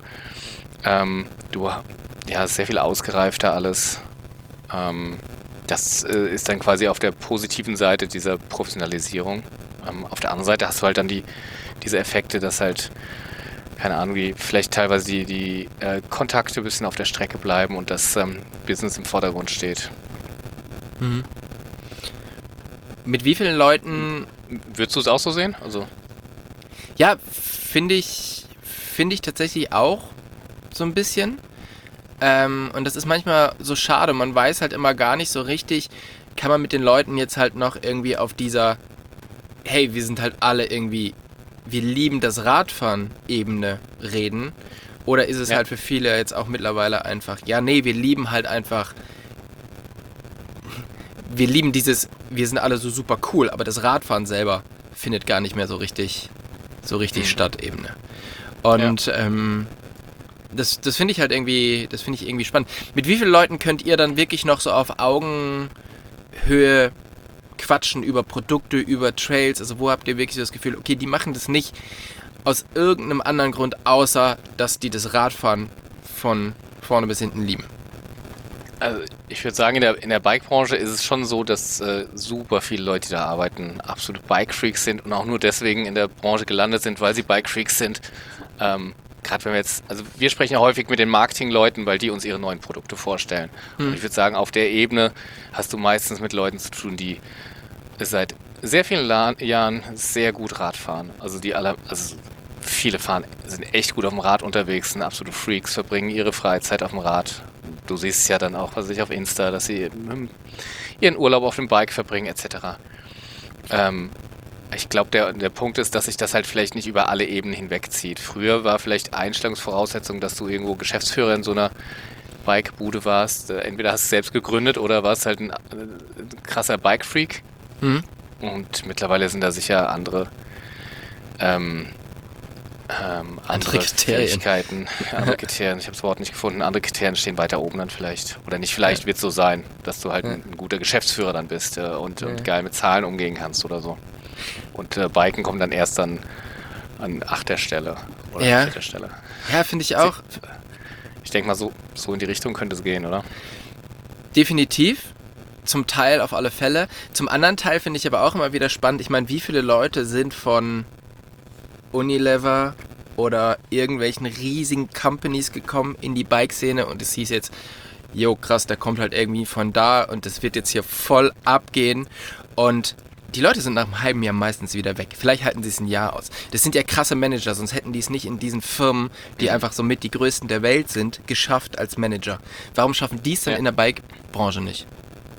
[SPEAKER 3] Sehr viel ausgereifter alles. Das ist dann quasi auf der positiven Seite dieser Professionalisierung. Auf der anderen Seite hast du halt dann diese Effekte, dass halt, keine Ahnung, vielleicht teilweise die Kontakte ein bisschen auf der Strecke bleiben und das Business im Vordergrund steht.
[SPEAKER 2] Mhm. Mit wie vielen Leuten...
[SPEAKER 3] Würdest du es auch so sehen? Also
[SPEAKER 2] Ja, finde ich tatsächlich auch so ein bisschen. Und das ist manchmal so schade. Man weiß halt immer gar nicht so richtig, kann man mit den Leuten jetzt halt noch irgendwie auf dieser, hey, wir sind halt alle irgendwie, wir lieben das Radfahren-Ebene reden. Oder ist es halt für viele jetzt auch mittlerweile einfach, ja, nee, wir lieben halt einfach, wir lieben dieses, wir sind alle so super cool, aber das Radfahren selber findet gar nicht mehr so richtig statt, Ebene. Und das finde ich halt irgendwie, spannend. Mit wie vielen Leuten könnt ihr dann wirklich noch so auf Augenhöhe quatschen über Produkte, über Trails? Also wo habt ihr wirklich so das Gefühl, okay, die machen das nicht aus irgendeinem anderen Grund, außer dass die das Radfahren von vorne bis hinten lieben?
[SPEAKER 3] Also ich würde sagen, in der Bike-Branche ist es schon so, dass super viele Leute, die da arbeiten, absolute Bike-Freaks sind und auch nur deswegen in der Branche gelandet sind, weil sie Bike-Freaks sind. Gerade wenn wir sprechen ja häufig mit den Marketing-Leuten, weil die uns ihre neuen Produkte vorstellen. Und ich würde sagen, auf der Ebene hast du meistens mit Leuten zu tun, die seit sehr vielen Jahren sehr gut Rad fahren. Also viele sind echt gut auf dem Rad unterwegs, sind absolute Freaks, verbringen ihre Freizeit auf dem Rad. Du siehst es ja dann auch, auf Insta, dass sie ihren Urlaub auf dem Bike verbringen, etc. Ich glaube, der Punkt ist, dass sich das halt vielleicht nicht über alle Ebenen hinwegzieht. Früher war vielleicht Einstellungsvoraussetzung, dass du irgendwo Geschäftsführer in so einer Bikebude warst. Entweder hast du es selbst gegründet oder warst halt ein krasser Bike-Freak.
[SPEAKER 2] Mhm.
[SPEAKER 3] Und mittlerweile sind da sicher andere Fähigkeiten, andere Kriterien, ich habe das Wort nicht gefunden, andere Kriterien stehen weiter oben dann vielleicht. Oder nicht vielleicht wird es so sein, dass du halt ein guter Geschäftsführer dann bist und geil mit Zahlen umgehen kannst oder so. Und Biken kommt dann erst an 8. Stelle oder 4. Stelle.
[SPEAKER 2] Ja, finde ich auch.
[SPEAKER 3] Ich denke mal, so in die Richtung könnte es gehen, oder?
[SPEAKER 2] Definitiv. Zum Teil auf alle Fälle. Zum anderen Teil finde ich aber auch immer wieder spannend. Ich meine, wie viele Leute sind von Unilever oder irgendwelchen riesigen Companies gekommen in die Bike-Szene und es hieß jetzt, jo krass, der kommt halt irgendwie von da und das wird jetzt hier voll abgehen und die Leute sind nach einem halben Jahr meistens wieder weg. Vielleicht halten sie es ein Jahr aus. Das sind ja krasse Manager, sonst hätten die es nicht in diesen Firmen, die einfach so mit die größten der Welt sind, geschafft als Manager. Warum schaffen die es denn in der Bike-Branche nicht?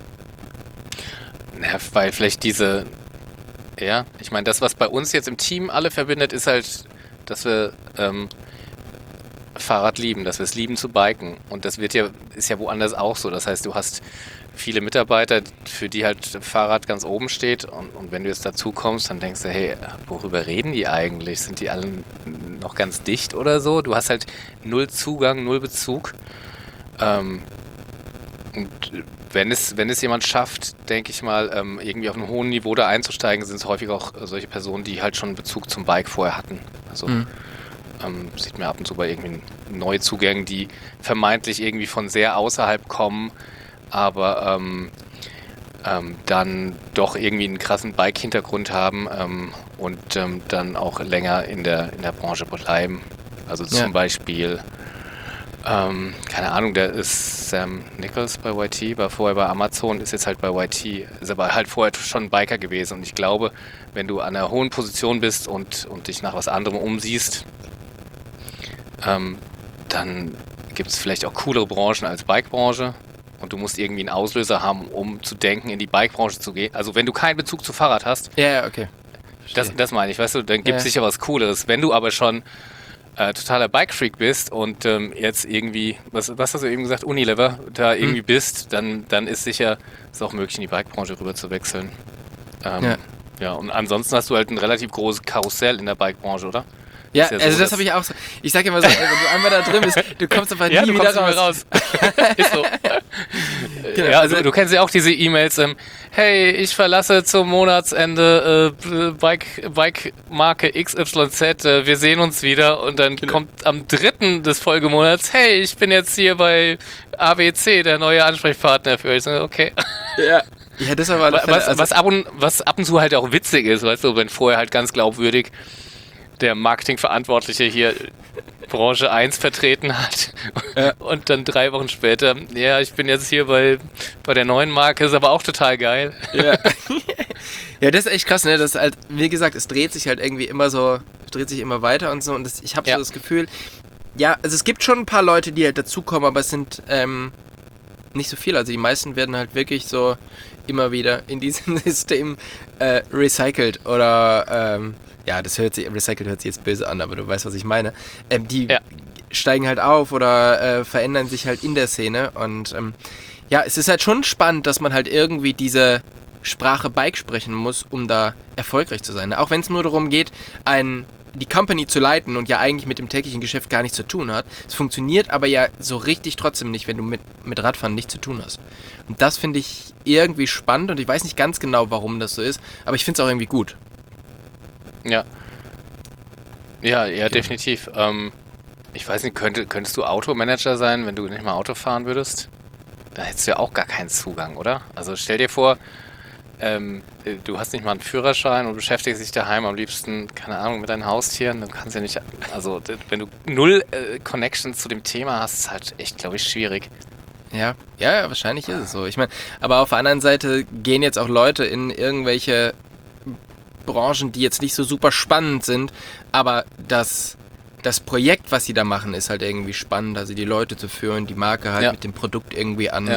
[SPEAKER 3] Ja, weil vielleicht ich meine, das, was bei uns jetzt im Team alle verbindet, ist halt, dass wir Fahrrad lieben, dass wir es lieben zu biken. Und das ist ja woanders auch so. Das heißt, du hast viele Mitarbeiter, für die halt Fahrrad ganz oben steht. Und wenn du jetzt dazu kommst, dann denkst du, hey, worüber reden die eigentlich? Sind die alle noch ganz dicht oder so? Du hast halt null Zugang, null Bezug. Und wenn es jemand schafft, denke ich mal, irgendwie auf einem hohen Niveau da einzusteigen, sind es häufig auch solche Personen, die halt schon Bezug zum Bike vorher hatten. Also sieht man ab und zu bei irgendwie Neuzugängen, die vermeintlich irgendwie von sehr außerhalb kommen, aber dann doch irgendwie einen krassen Bike-Hintergrund haben und dann auch länger in der Branche bleiben. Also zum Beispiel, keine Ahnung, der ist Sam Nichols bei YT, war vorher bei Amazon, ist jetzt halt bei YT, ist aber halt vorher schon ein Biker gewesen. Und ich glaube, wenn du an einer hohen Position bist und dich nach was anderem umsiehst, dann gibt es vielleicht auch coolere Branchen als Bike-Branche. Und du musst irgendwie einen Auslöser haben, um zu denken, in die Bike-Branche zu gehen. Also wenn du keinen Bezug zu Fahrrad hast,
[SPEAKER 2] Ja, okay.
[SPEAKER 3] das meine ich, weißt du, dann gibt es sicher was Cooleres. Wenn du aber schon totaler Bike-Freak bist und jetzt irgendwie, was hast du eben gesagt, Unilever, da irgendwie bist, dann ist sicher, ist auch möglich, in die Bike-Branche rüber zu wechseln. Ja, und ansonsten hast du halt ein relativ großes Karussell in der Bike-Branche, oder?
[SPEAKER 2] Ja,
[SPEAKER 3] Ist ja
[SPEAKER 2] also
[SPEAKER 3] so,
[SPEAKER 2] das habe ich auch so. Ich sage immer so, wenn du einmal da drin bist, du kommst einfach nie wieder raus.
[SPEAKER 3] Ist so.
[SPEAKER 2] Genau,
[SPEAKER 3] Ja, also du kennst ja auch diese E-Mails, hey, ich verlasse zum Monatsende Bike-Marke XYZ, wir sehen uns wieder und dann kommt am 3. des Folgemonats, hey, ich bin jetzt hier bei ABC, der neue Ansprechpartner für euch. Okay.
[SPEAKER 2] Ja, das aber
[SPEAKER 3] Was ab und zu halt auch witzig ist, weißt du, wenn vorher halt ganz glaubwürdig der Marketingverantwortliche hier Branche 1 vertreten hat und dann 3 Wochen später, ja, ich bin jetzt hier bei der neuen Marke, ist aber auch total geil.
[SPEAKER 2] Ja. Ja, das ist echt krass, ne? Das ist halt, wie gesagt, es dreht sich halt irgendwie immer so, dreht sich immer weiter und so und ich habe so das Gefühl, ja, also es gibt schon ein paar Leute, die halt dazukommen, aber es sind nicht so viele, also die meisten werden halt wirklich so immer wieder in diesem System recycelt oder ja, recycelt hört sich jetzt böse an, aber du weißt, was ich meine. Die steigen halt auf oder verändern sich halt in der Szene und ja, es ist halt schon spannend, dass man halt irgendwie diese Sprache Bike sprechen muss, um da erfolgreich zu sein. Auch wenn es nur darum geht, die Company zu leiten und ja eigentlich mit dem täglichen Geschäft gar nichts zu tun hat. Es funktioniert aber ja so richtig trotzdem nicht, wenn du mit Radfahren nichts zu tun hast. Und das finde ich irgendwie spannend und ich weiß nicht ganz genau, warum das so ist, aber ich finde es auch irgendwie gut.
[SPEAKER 3] Ja. Ja, definitiv. Ich weiß nicht, könntest du Automanager sein, wenn du nicht mal Auto fahren würdest? Da hättest du ja auch gar keinen Zugang, oder? Also stell dir vor, du hast nicht mal einen Führerschein und beschäftigst dich daheim am liebsten, keine Ahnung, mit deinen Haustieren. Du kannst ja nicht, also wenn du null Connections zu dem Thema hast, ist es halt echt, glaube ich, schwierig.
[SPEAKER 2] Ja, wahrscheinlich ist es so. Ich meine, aber auf der anderen Seite gehen jetzt auch Leute in irgendwelche Branchen, die jetzt nicht so super spannend sind, aber das Projekt, was sie da machen, ist halt irgendwie spannend, also die Leute zu führen, die Marke halt mit dem Produkt irgendwie auf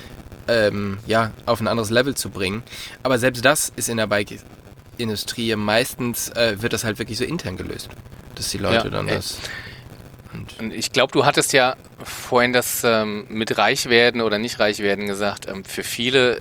[SPEAKER 2] ein anderes Level zu bringen. Aber selbst das ist in der Bike-Industrie meistens wird das halt wirklich so intern gelöst, dass die Leute dann das...
[SPEAKER 3] Und ich glaube, du hattest ja vorhin das mit reich werden oder nicht reich werden gesagt. Für viele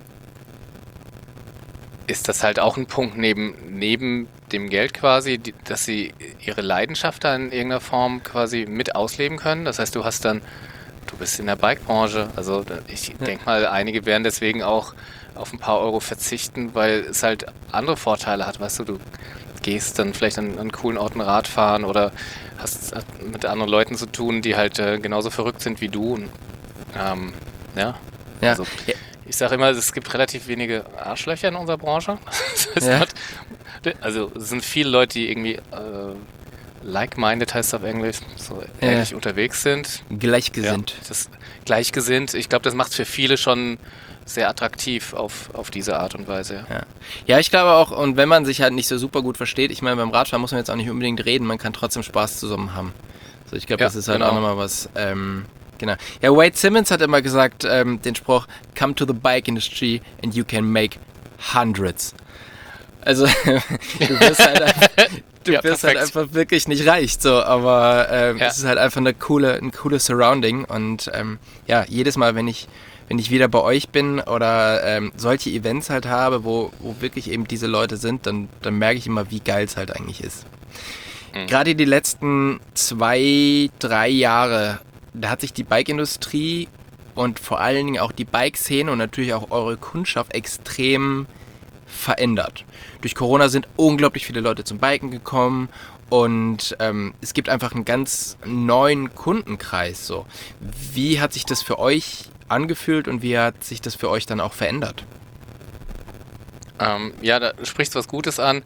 [SPEAKER 3] ist das halt auch ein Punkt neben dem Geld quasi, dass sie ihre Leidenschaft da in irgendeiner Form quasi mit ausleben können. Das heißt, du bist in der Bike-Branche. Also ich denke mal, einige werden deswegen auch auf ein paar Euro verzichten, weil es halt andere Vorteile hat. Weißt du gehst dann vielleicht an coolen Orten Radfahren oder hast mit anderen Leuten zu tun, die halt genauso verrückt sind wie du. Und, Also, ich sage immer, es gibt relativ wenige Arschlöcher in unserer Branche. Also es sind viele Leute, die irgendwie like-minded heißt auf Englisch, so ähnlich unterwegs sind.
[SPEAKER 2] Gleichgesinnt.
[SPEAKER 3] Ja, gleichgesinnt. Ich glaube, das macht es für viele schon sehr attraktiv auf diese Art und Weise.
[SPEAKER 2] Ja, ich glaube auch, und wenn man sich halt nicht so super gut versteht, ich meine, beim Radfahren muss man jetzt auch nicht unbedingt reden, man kann trotzdem Spaß zusammen haben. Also ich glaube, das ist halt auch nochmal was... Genau. Ja, Wade Simmons hat immer gesagt, den Spruch, come to the bike industry and you can make hundreds. Also, du wirst halt einfach wirklich nicht reich, so, aber es ist halt einfach ein cooles Surrounding und jedes Mal, wenn ich wieder bei euch bin oder solche Events halt habe, wo wirklich eben diese Leute sind, dann merke ich immer, wie geil es halt eigentlich ist. Gerade die letzten 2-3 Jahre, da hat sich die Bike-Industrie und vor allen Dingen auch die Bike-Szene und natürlich auch eure Kundschaft extrem verändert. Durch Corona sind unglaublich viele Leute zum Biken gekommen und es gibt einfach einen ganz neuen Kundenkreis. So. Wie hat sich das für euch angefühlt und wie hat sich das für euch dann auch verändert?
[SPEAKER 3] Ja, da sprichst du was Gutes an.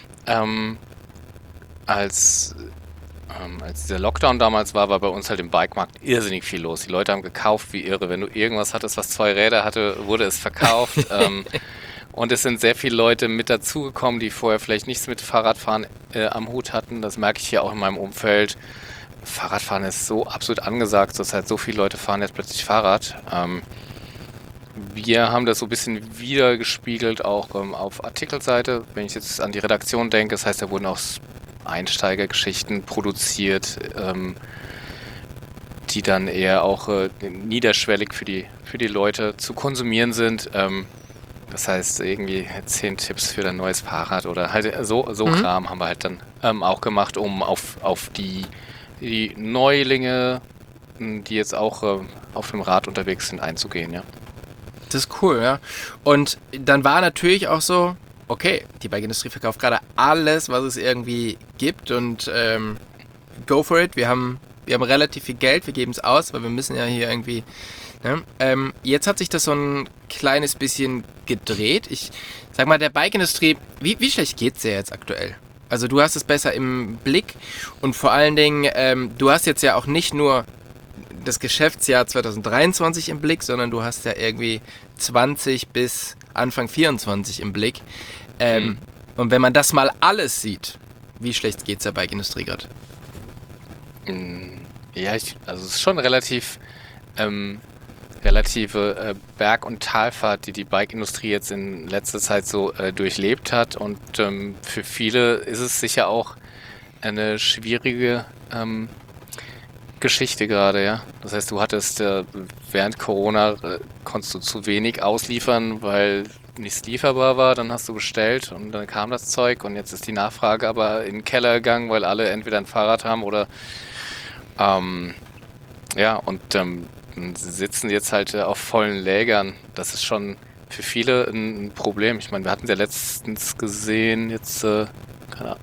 [SPEAKER 3] Als dieser Lockdown damals war bei uns halt im Bikemarkt irrsinnig viel los. Die Leute haben gekauft wie irre. Wenn du irgendwas hattest, was 2 Räder hatte, wurde es verkauft. Und es sind sehr viele Leute mit dazugekommen, die vorher vielleicht nichts mit Fahrradfahren am Hut hatten. Das merke ich hier auch in meinem Umfeld. Fahrradfahren ist so absolut angesagt. Zurzeit so viele Leute fahren jetzt plötzlich Fahrrad. Wir haben das so ein bisschen wiedergespiegelt, auch auf Artikelseite. Wenn ich jetzt an die Redaktion denke, das heißt, da wurden auch Einsteigergeschichten produziert, die dann eher auch niederschwellig für die Leute zu konsumieren sind. Das heißt, irgendwie 10 Tipps für dein neues Fahrrad oder halt so Kram haben wir halt dann auch gemacht, um auf die Neulinge, die jetzt auch auf dem Rad unterwegs sind, einzugehen, ja.
[SPEAKER 2] Das ist cool, ja. Und dann war natürlich auch so, okay, die Bike-Industrie verkauft gerade alles, was es irgendwie gibt und go for it. Wir haben relativ viel Geld, wir geben es aus, weil wir müssen ja hier irgendwie... Ne? Jetzt hat sich das so ein kleines bisschen gedreht. Ich sag mal, der Bike-Industrie, wie schlecht geht's dir jetzt aktuell? Also du hast es besser im Blick und vor allen Dingen, du hast jetzt ja auch nicht nur das Geschäftsjahr 2023 im Blick, sondern du hast ja irgendwie 20 bis Anfang 24 im Blick. Und wenn man das mal alles sieht, wie schlecht geht's der Bike-Industrie gerade?
[SPEAKER 3] Ja, also es ist schon relative Berg- und Talfahrt, die Bike-Industrie jetzt in letzter Zeit so durchlebt hat. Und für viele ist es sicher auch eine schwierige Geschichte gerade, ja. Das heißt, du hattest während Corona konntest du zu wenig ausliefern, weil nichts lieferbar war, dann hast du bestellt und dann kam das Zeug und jetzt ist die Nachfrage aber in den Keller gegangen, weil alle entweder ein Fahrrad haben oder sitzen jetzt halt auf vollen Lägern. Das ist schon für viele ein Problem. Ich meine, wir hatten es ja letztens gesehen, jetzt keine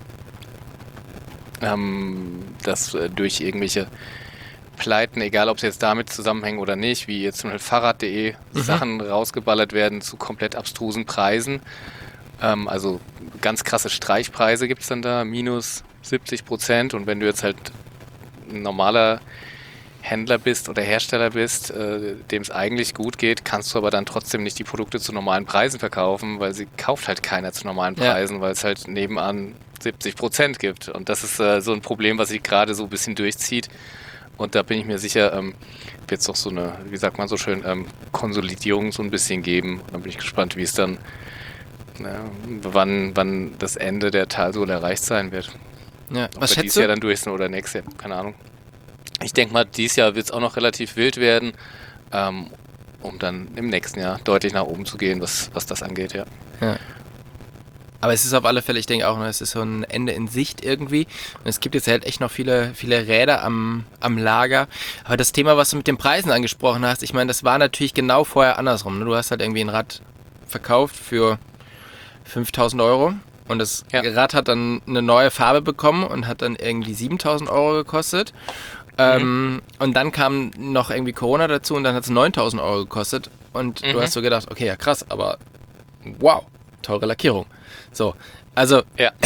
[SPEAKER 3] Ahnung, dass durch irgendwelche Pleiten, egal ob sie jetzt damit zusammenhängen oder nicht, wie jetzt zum Beispiel Fahrrad.de, Sachen rausgeballert werden zu komplett abstrusen Preisen. Also ganz krasse Streichpreise gibt es dann da, minus 70%. Und wenn du jetzt halt ein normaler Händler bist oder Hersteller bist, dem es eigentlich gut geht, kannst du aber dann trotzdem nicht die Produkte zu normalen Preisen verkaufen, weil sie kauft halt keiner zu normalen Preisen, weil es halt nebenan 70% gibt. Und das ist so ein Problem, was sich gerade so ein bisschen durchzieht. Und da bin ich mir sicher, wird es doch so eine, wie sagt man so schön, Konsolidierung so ein bisschen geben. Und dann bin ich gespannt, wie es dann, wann das Ende der Talsohle erreicht sein wird.
[SPEAKER 2] Ja.
[SPEAKER 3] Ob
[SPEAKER 2] Was
[SPEAKER 3] wir dieses Jahr dann durch sind oder nächstes Jahr, keine Ahnung. Ich denke mal, dieses Jahr wird es auch noch relativ wild werden, um dann im nächsten Jahr deutlich nach oben zu gehen, was das angeht, ja.
[SPEAKER 2] Aber es ist auf alle Fälle, ich denke auch, es ist so ein Ende in Sicht irgendwie. Und es gibt jetzt halt echt noch viele Räder am Lager. Aber das Thema, was du mit den Preisen angesprochen hast, ich meine, das war natürlich genau vorher andersrum. Ne? Du hast halt irgendwie ein Rad verkauft für 5.000 Euro. Und das Rad hat dann eine neue Farbe bekommen und hat dann irgendwie 7.000 Euro gekostet. Und dann kam noch irgendwie Corona dazu und dann hat es 9.000 Euro gekostet. Und du hast so gedacht, okay, ja krass, aber wow, teure Lackierung. So, also,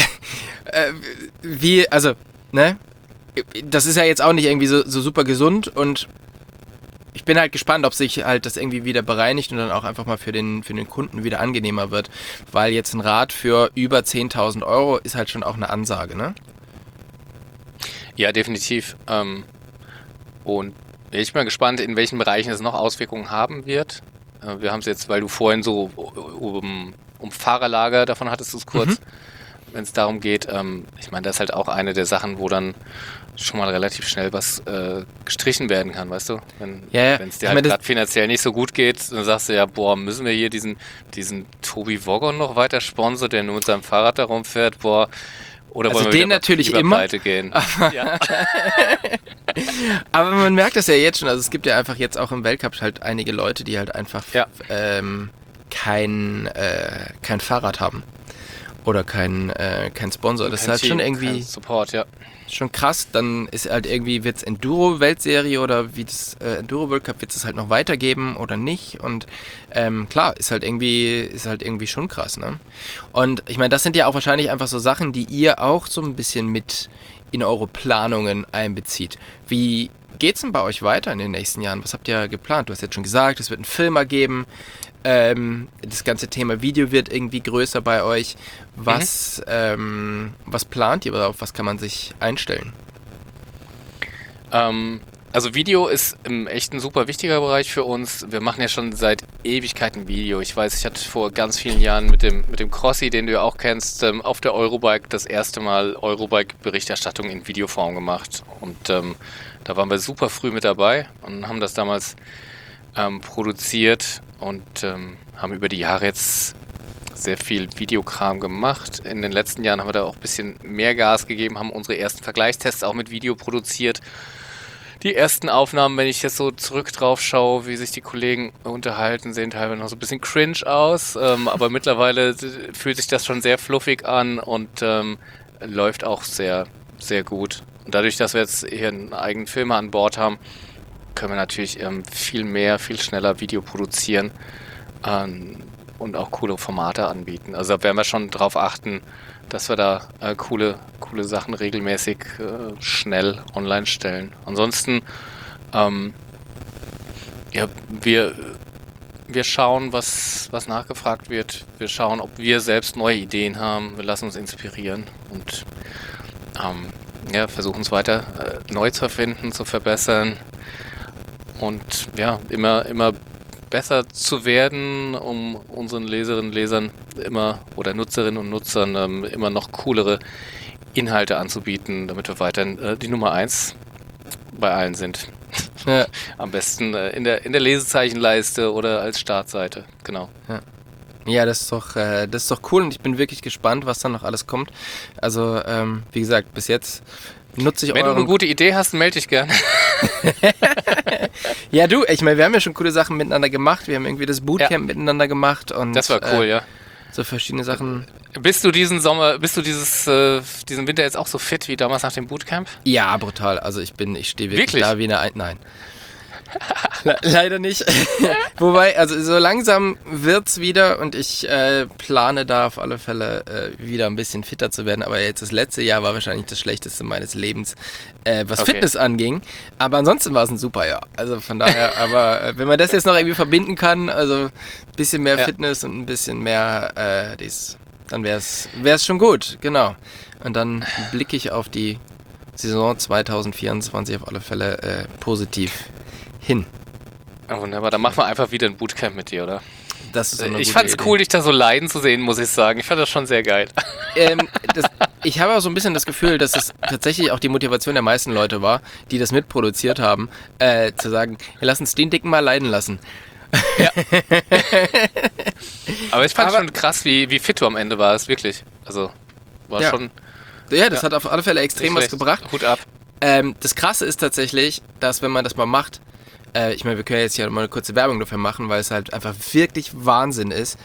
[SPEAKER 2] das ist ja jetzt auch nicht irgendwie so super gesund und ich bin halt gespannt, ob sich halt das irgendwie wieder bereinigt und dann auch einfach mal für den Kunden wieder angenehmer wird, weil jetzt ein Rad für über 10.000 Euro ist halt schon auch eine Ansage, ne?
[SPEAKER 3] Ja, definitiv. Und ich bin mal gespannt, in welchen Bereichen es noch Auswirkungen haben wird. Wir haben es jetzt, weil du vorhin so um Fahrerlager, davon hattest du es kurz, wenn es darum geht, ich meine, das ist halt auch eine der Sachen, wo dann schon mal relativ schnell was gestrichen werden kann, weißt du? Wenn es dir halt gerade finanziell nicht so gut geht, dann sagst du ja, boah, müssen wir hier diesen Tobi Woggon noch weiter sponsern, der nur mit seinem Fahrrad da rumfährt, boah, oder
[SPEAKER 2] also
[SPEAKER 3] wollen wir
[SPEAKER 2] den natürlich immer
[SPEAKER 3] pleite gehen?
[SPEAKER 2] Aber man merkt das ja jetzt schon, also es gibt ja einfach jetzt auch im Weltcup halt einige Leute, die halt einfach kein Fahrrad haben oder kein Sponsor. Das ist halt schon irgendwie
[SPEAKER 3] Support, ja.
[SPEAKER 2] schon krass. Dann ist halt irgendwie, wird es Enduro-Weltserie oder wie das Enduro World Cup, wird es halt noch weitergeben oder nicht? Und klar, ist halt irgendwie schon krass, ne? Und ich meine, das sind ja auch wahrscheinlich einfach so Sachen, die ihr auch so ein bisschen mit in eure Planungen einbezieht. Wie geht's denn bei euch weiter in den nächsten Jahren? Was habt ihr geplant? Du hast jetzt schon gesagt, es wird einen Film geben. Das ganze Thema Video wird irgendwie größer bei euch. Was plant ihr oder auf was kann man sich einstellen?
[SPEAKER 3] Also Video ist echt ein super wichtiger Bereich für uns. Wir machen ja schon seit Ewigkeiten Video. Ich weiß, ich hatte vor ganz vielen Jahren mit dem Crossi, den du ja auch kennst, auf der Eurobike das erste Mal Eurobike-Berichterstattung in Videoform gemacht. Und da waren wir super früh mit dabei und haben das damals produziert und haben über die Jahre jetzt sehr viel Videokram gemacht. In den letzten Jahren haben wir da auch ein bisschen mehr Gas gegeben, haben unsere ersten Vergleichstests auch mit Video produziert. Die ersten Aufnahmen, wenn ich jetzt so zurück drauf schaue, wie sich die Kollegen unterhalten, sehen teilweise noch so ein bisschen cringe aus, aber mittlerweile fühlt sich das schon sehr fluffig an und läuft auch sehr, sehr gut. Und dadurch, dass wir jetzt hier einen eigenen Filmer an Bord haben, können wir natürlich viel schneller Video produzieren und auch coole Formate anbieten. Also da werden wir schon drauf achten, dass wir da coole Sachen regelmäßig schnell online stellen. Ansonsten, wir schauen, was nachgefragt wird. Wir schauen, ob wir selbst neue Ideen haben. Wir lassen uns inspirieren und versuchen es weiter neu zu erfinden, zu verbessern und ja, immer besser zu werden, um unseren Leserinnen und Lesern oder Nutzerinnen und Nutzern immer noch coolere Inhalte anzubieten, damit wir weiterhin die Nummer 1 bei allen sind. Ja. Am besten in der Lesezeichenleiste oder als Startseite, genau.
[SPEAKER 2] Ja, das ist doch cool und ich bin wirklich gespannt, was dann noch alles kommt. Also, wie gesagt, bis jetzt nutze ich
[SPEAKER 3] Wenn du eine gute Idee hast, melde dich gern.
[SPEAKER 2] Ja, du, ich meine, wir haben ja schon coole Sachen miteinander gemacht. Wir haben irgendwie das Bootcamp miteinander gemacht. Und,
[SPEAKER 3] das war cool, ja.
[SPEAKER 2] So verschiedene Sachen.
[SPEAKER 3] Bist du diesen Winter jetzt auch so fit wie damals nach dem Bootcamp?
[SPEAKER 2] Ja, brutal. Also ich stehe wirklich da wie eine... Nein. Leider nicht. Wobei, also so langsam wird's wieder und ich plane da auf alle Fälle wieder ein bisschen fitter zu werden. Aber jetzt das letzte Jahr war wahrscheinlich das schlechteste meines Lebens, was Fitness anging. Aber ansonsten war es ein super Jahr. Also von daher, aber wenn man das jetzt noch irgendwie verbinden kann, also ein bisschen mehr Fitness und ein bisschen mehr dann wär's schon gut, genau. Und dann blicke ich auf die Saison 2024 auf alle Fälle positiv hin.
[SPEAKER 3] Ja, wunderbar, dann machen wir einfach wieder ein Bootcamp mit dir, oder?
[SPEAKER 2] Das ist so eine
[SPEAKER 3] ich fand es cool, dich da so leiden zu sehen, muss ich sagen. Ich fand das schon sehr geil.
[SPEAKER 2] Ich habe auch so ein bisschen das Gefühl, dass es tatsächlich auch die Motivation der meisten Leute war, die das mitproduziert haben, zu sagen, wir lassen uns den Dicken mal leiden lassen.
[SPEAKER 3] Ja. Aber ich fand schon krass, wie fit du am Ende warst, wirklich. Also, war schon...
[SPEAKER 2] Ja, das hat auf alle Fälle extrem was gebracht.
[SPEAKER 3] Hut ab.
[SPEAKER 2] Das Krasse ist tatsächlich, dass wenn man das mal macht, ich meine, wir können jetzt hier mal eine kurze Werbung dafür machen, weil es halt einfach wirklich Wahnsinn ist,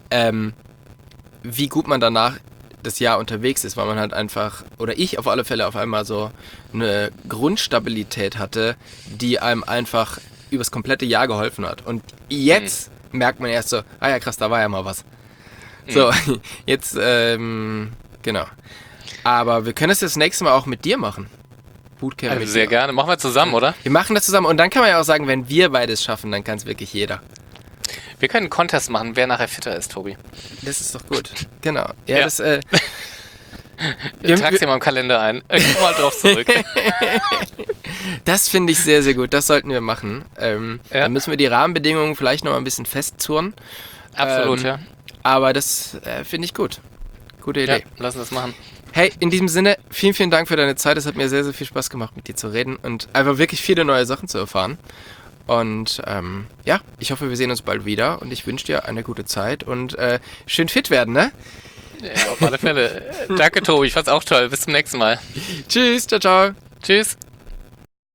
[SPEAKER 2] wie gut man danach das Jahr unterwegs ist, weil man halt einfach, oder ich auf alle Fälle auf einmal so eine Grundstabilität hatte, die einem einfach übers komplette Jahr geholfen hat. Und jetzt merkt man erst so, ja krass, da war ja mal was. So, jetzt, genau. Aber wir können es das nächste Mal auch mit dir machen. Bootcamp mit
[SPEAKER 3] sehr
[SPEAKER 2] dir.
[SPEAKER 3] gerne. Machen wir zusammen, oder?
[SPEAKER 2] Wir machen das zusammen und dann kann man ja auch sagen, wenn wir beides schaffen, dann kann es wirklich jeder.
[SPEAKER 3] Wir können einen Contest machen, wer nachher fitter ist, Tobi.
[SPEAKER 2] Das ist doch gut. Genau. Ja. Das,
[SPEAKER 3] trag's dir mal im Kalender ein. Ich komm mal drauf zurück.
[SPEAKER 2] Das finde ich sehr, sehr gut. Das sollten wir machen. Dann müssen wir die Rahmenbedingungen vielleicht noch mal ein bisschen festzurren.
[SPEAKER 3] Absolut, ja.
[SPEAKER 2] Aber das finde ich gut. Gute Idee.
[SPEAKER 3] Ja, lass uns das machen.
[SPEAKER 2] Hey, in diesem Sinne, vielen, vielen Dank für deine Zeit. Es hat mir sehr, sehr viel Spaß gemacht, mit dir zu reden und einfach wirklich viele neue Sachen zu erfahren. Und ich hoffe, wir sehen uns bald wieder und ich wünsche dir eine gute Zeit und schön fit werden, ne?
[SPEAKER 3] Ja, auf alle Fälle. Danke, Tobi. Ich fand's auch toll. Bis zum nächsten Mal.
[SPEAKER 2] Tschüss, ciao, ciao.
[SPEAKER 3] Tschüss.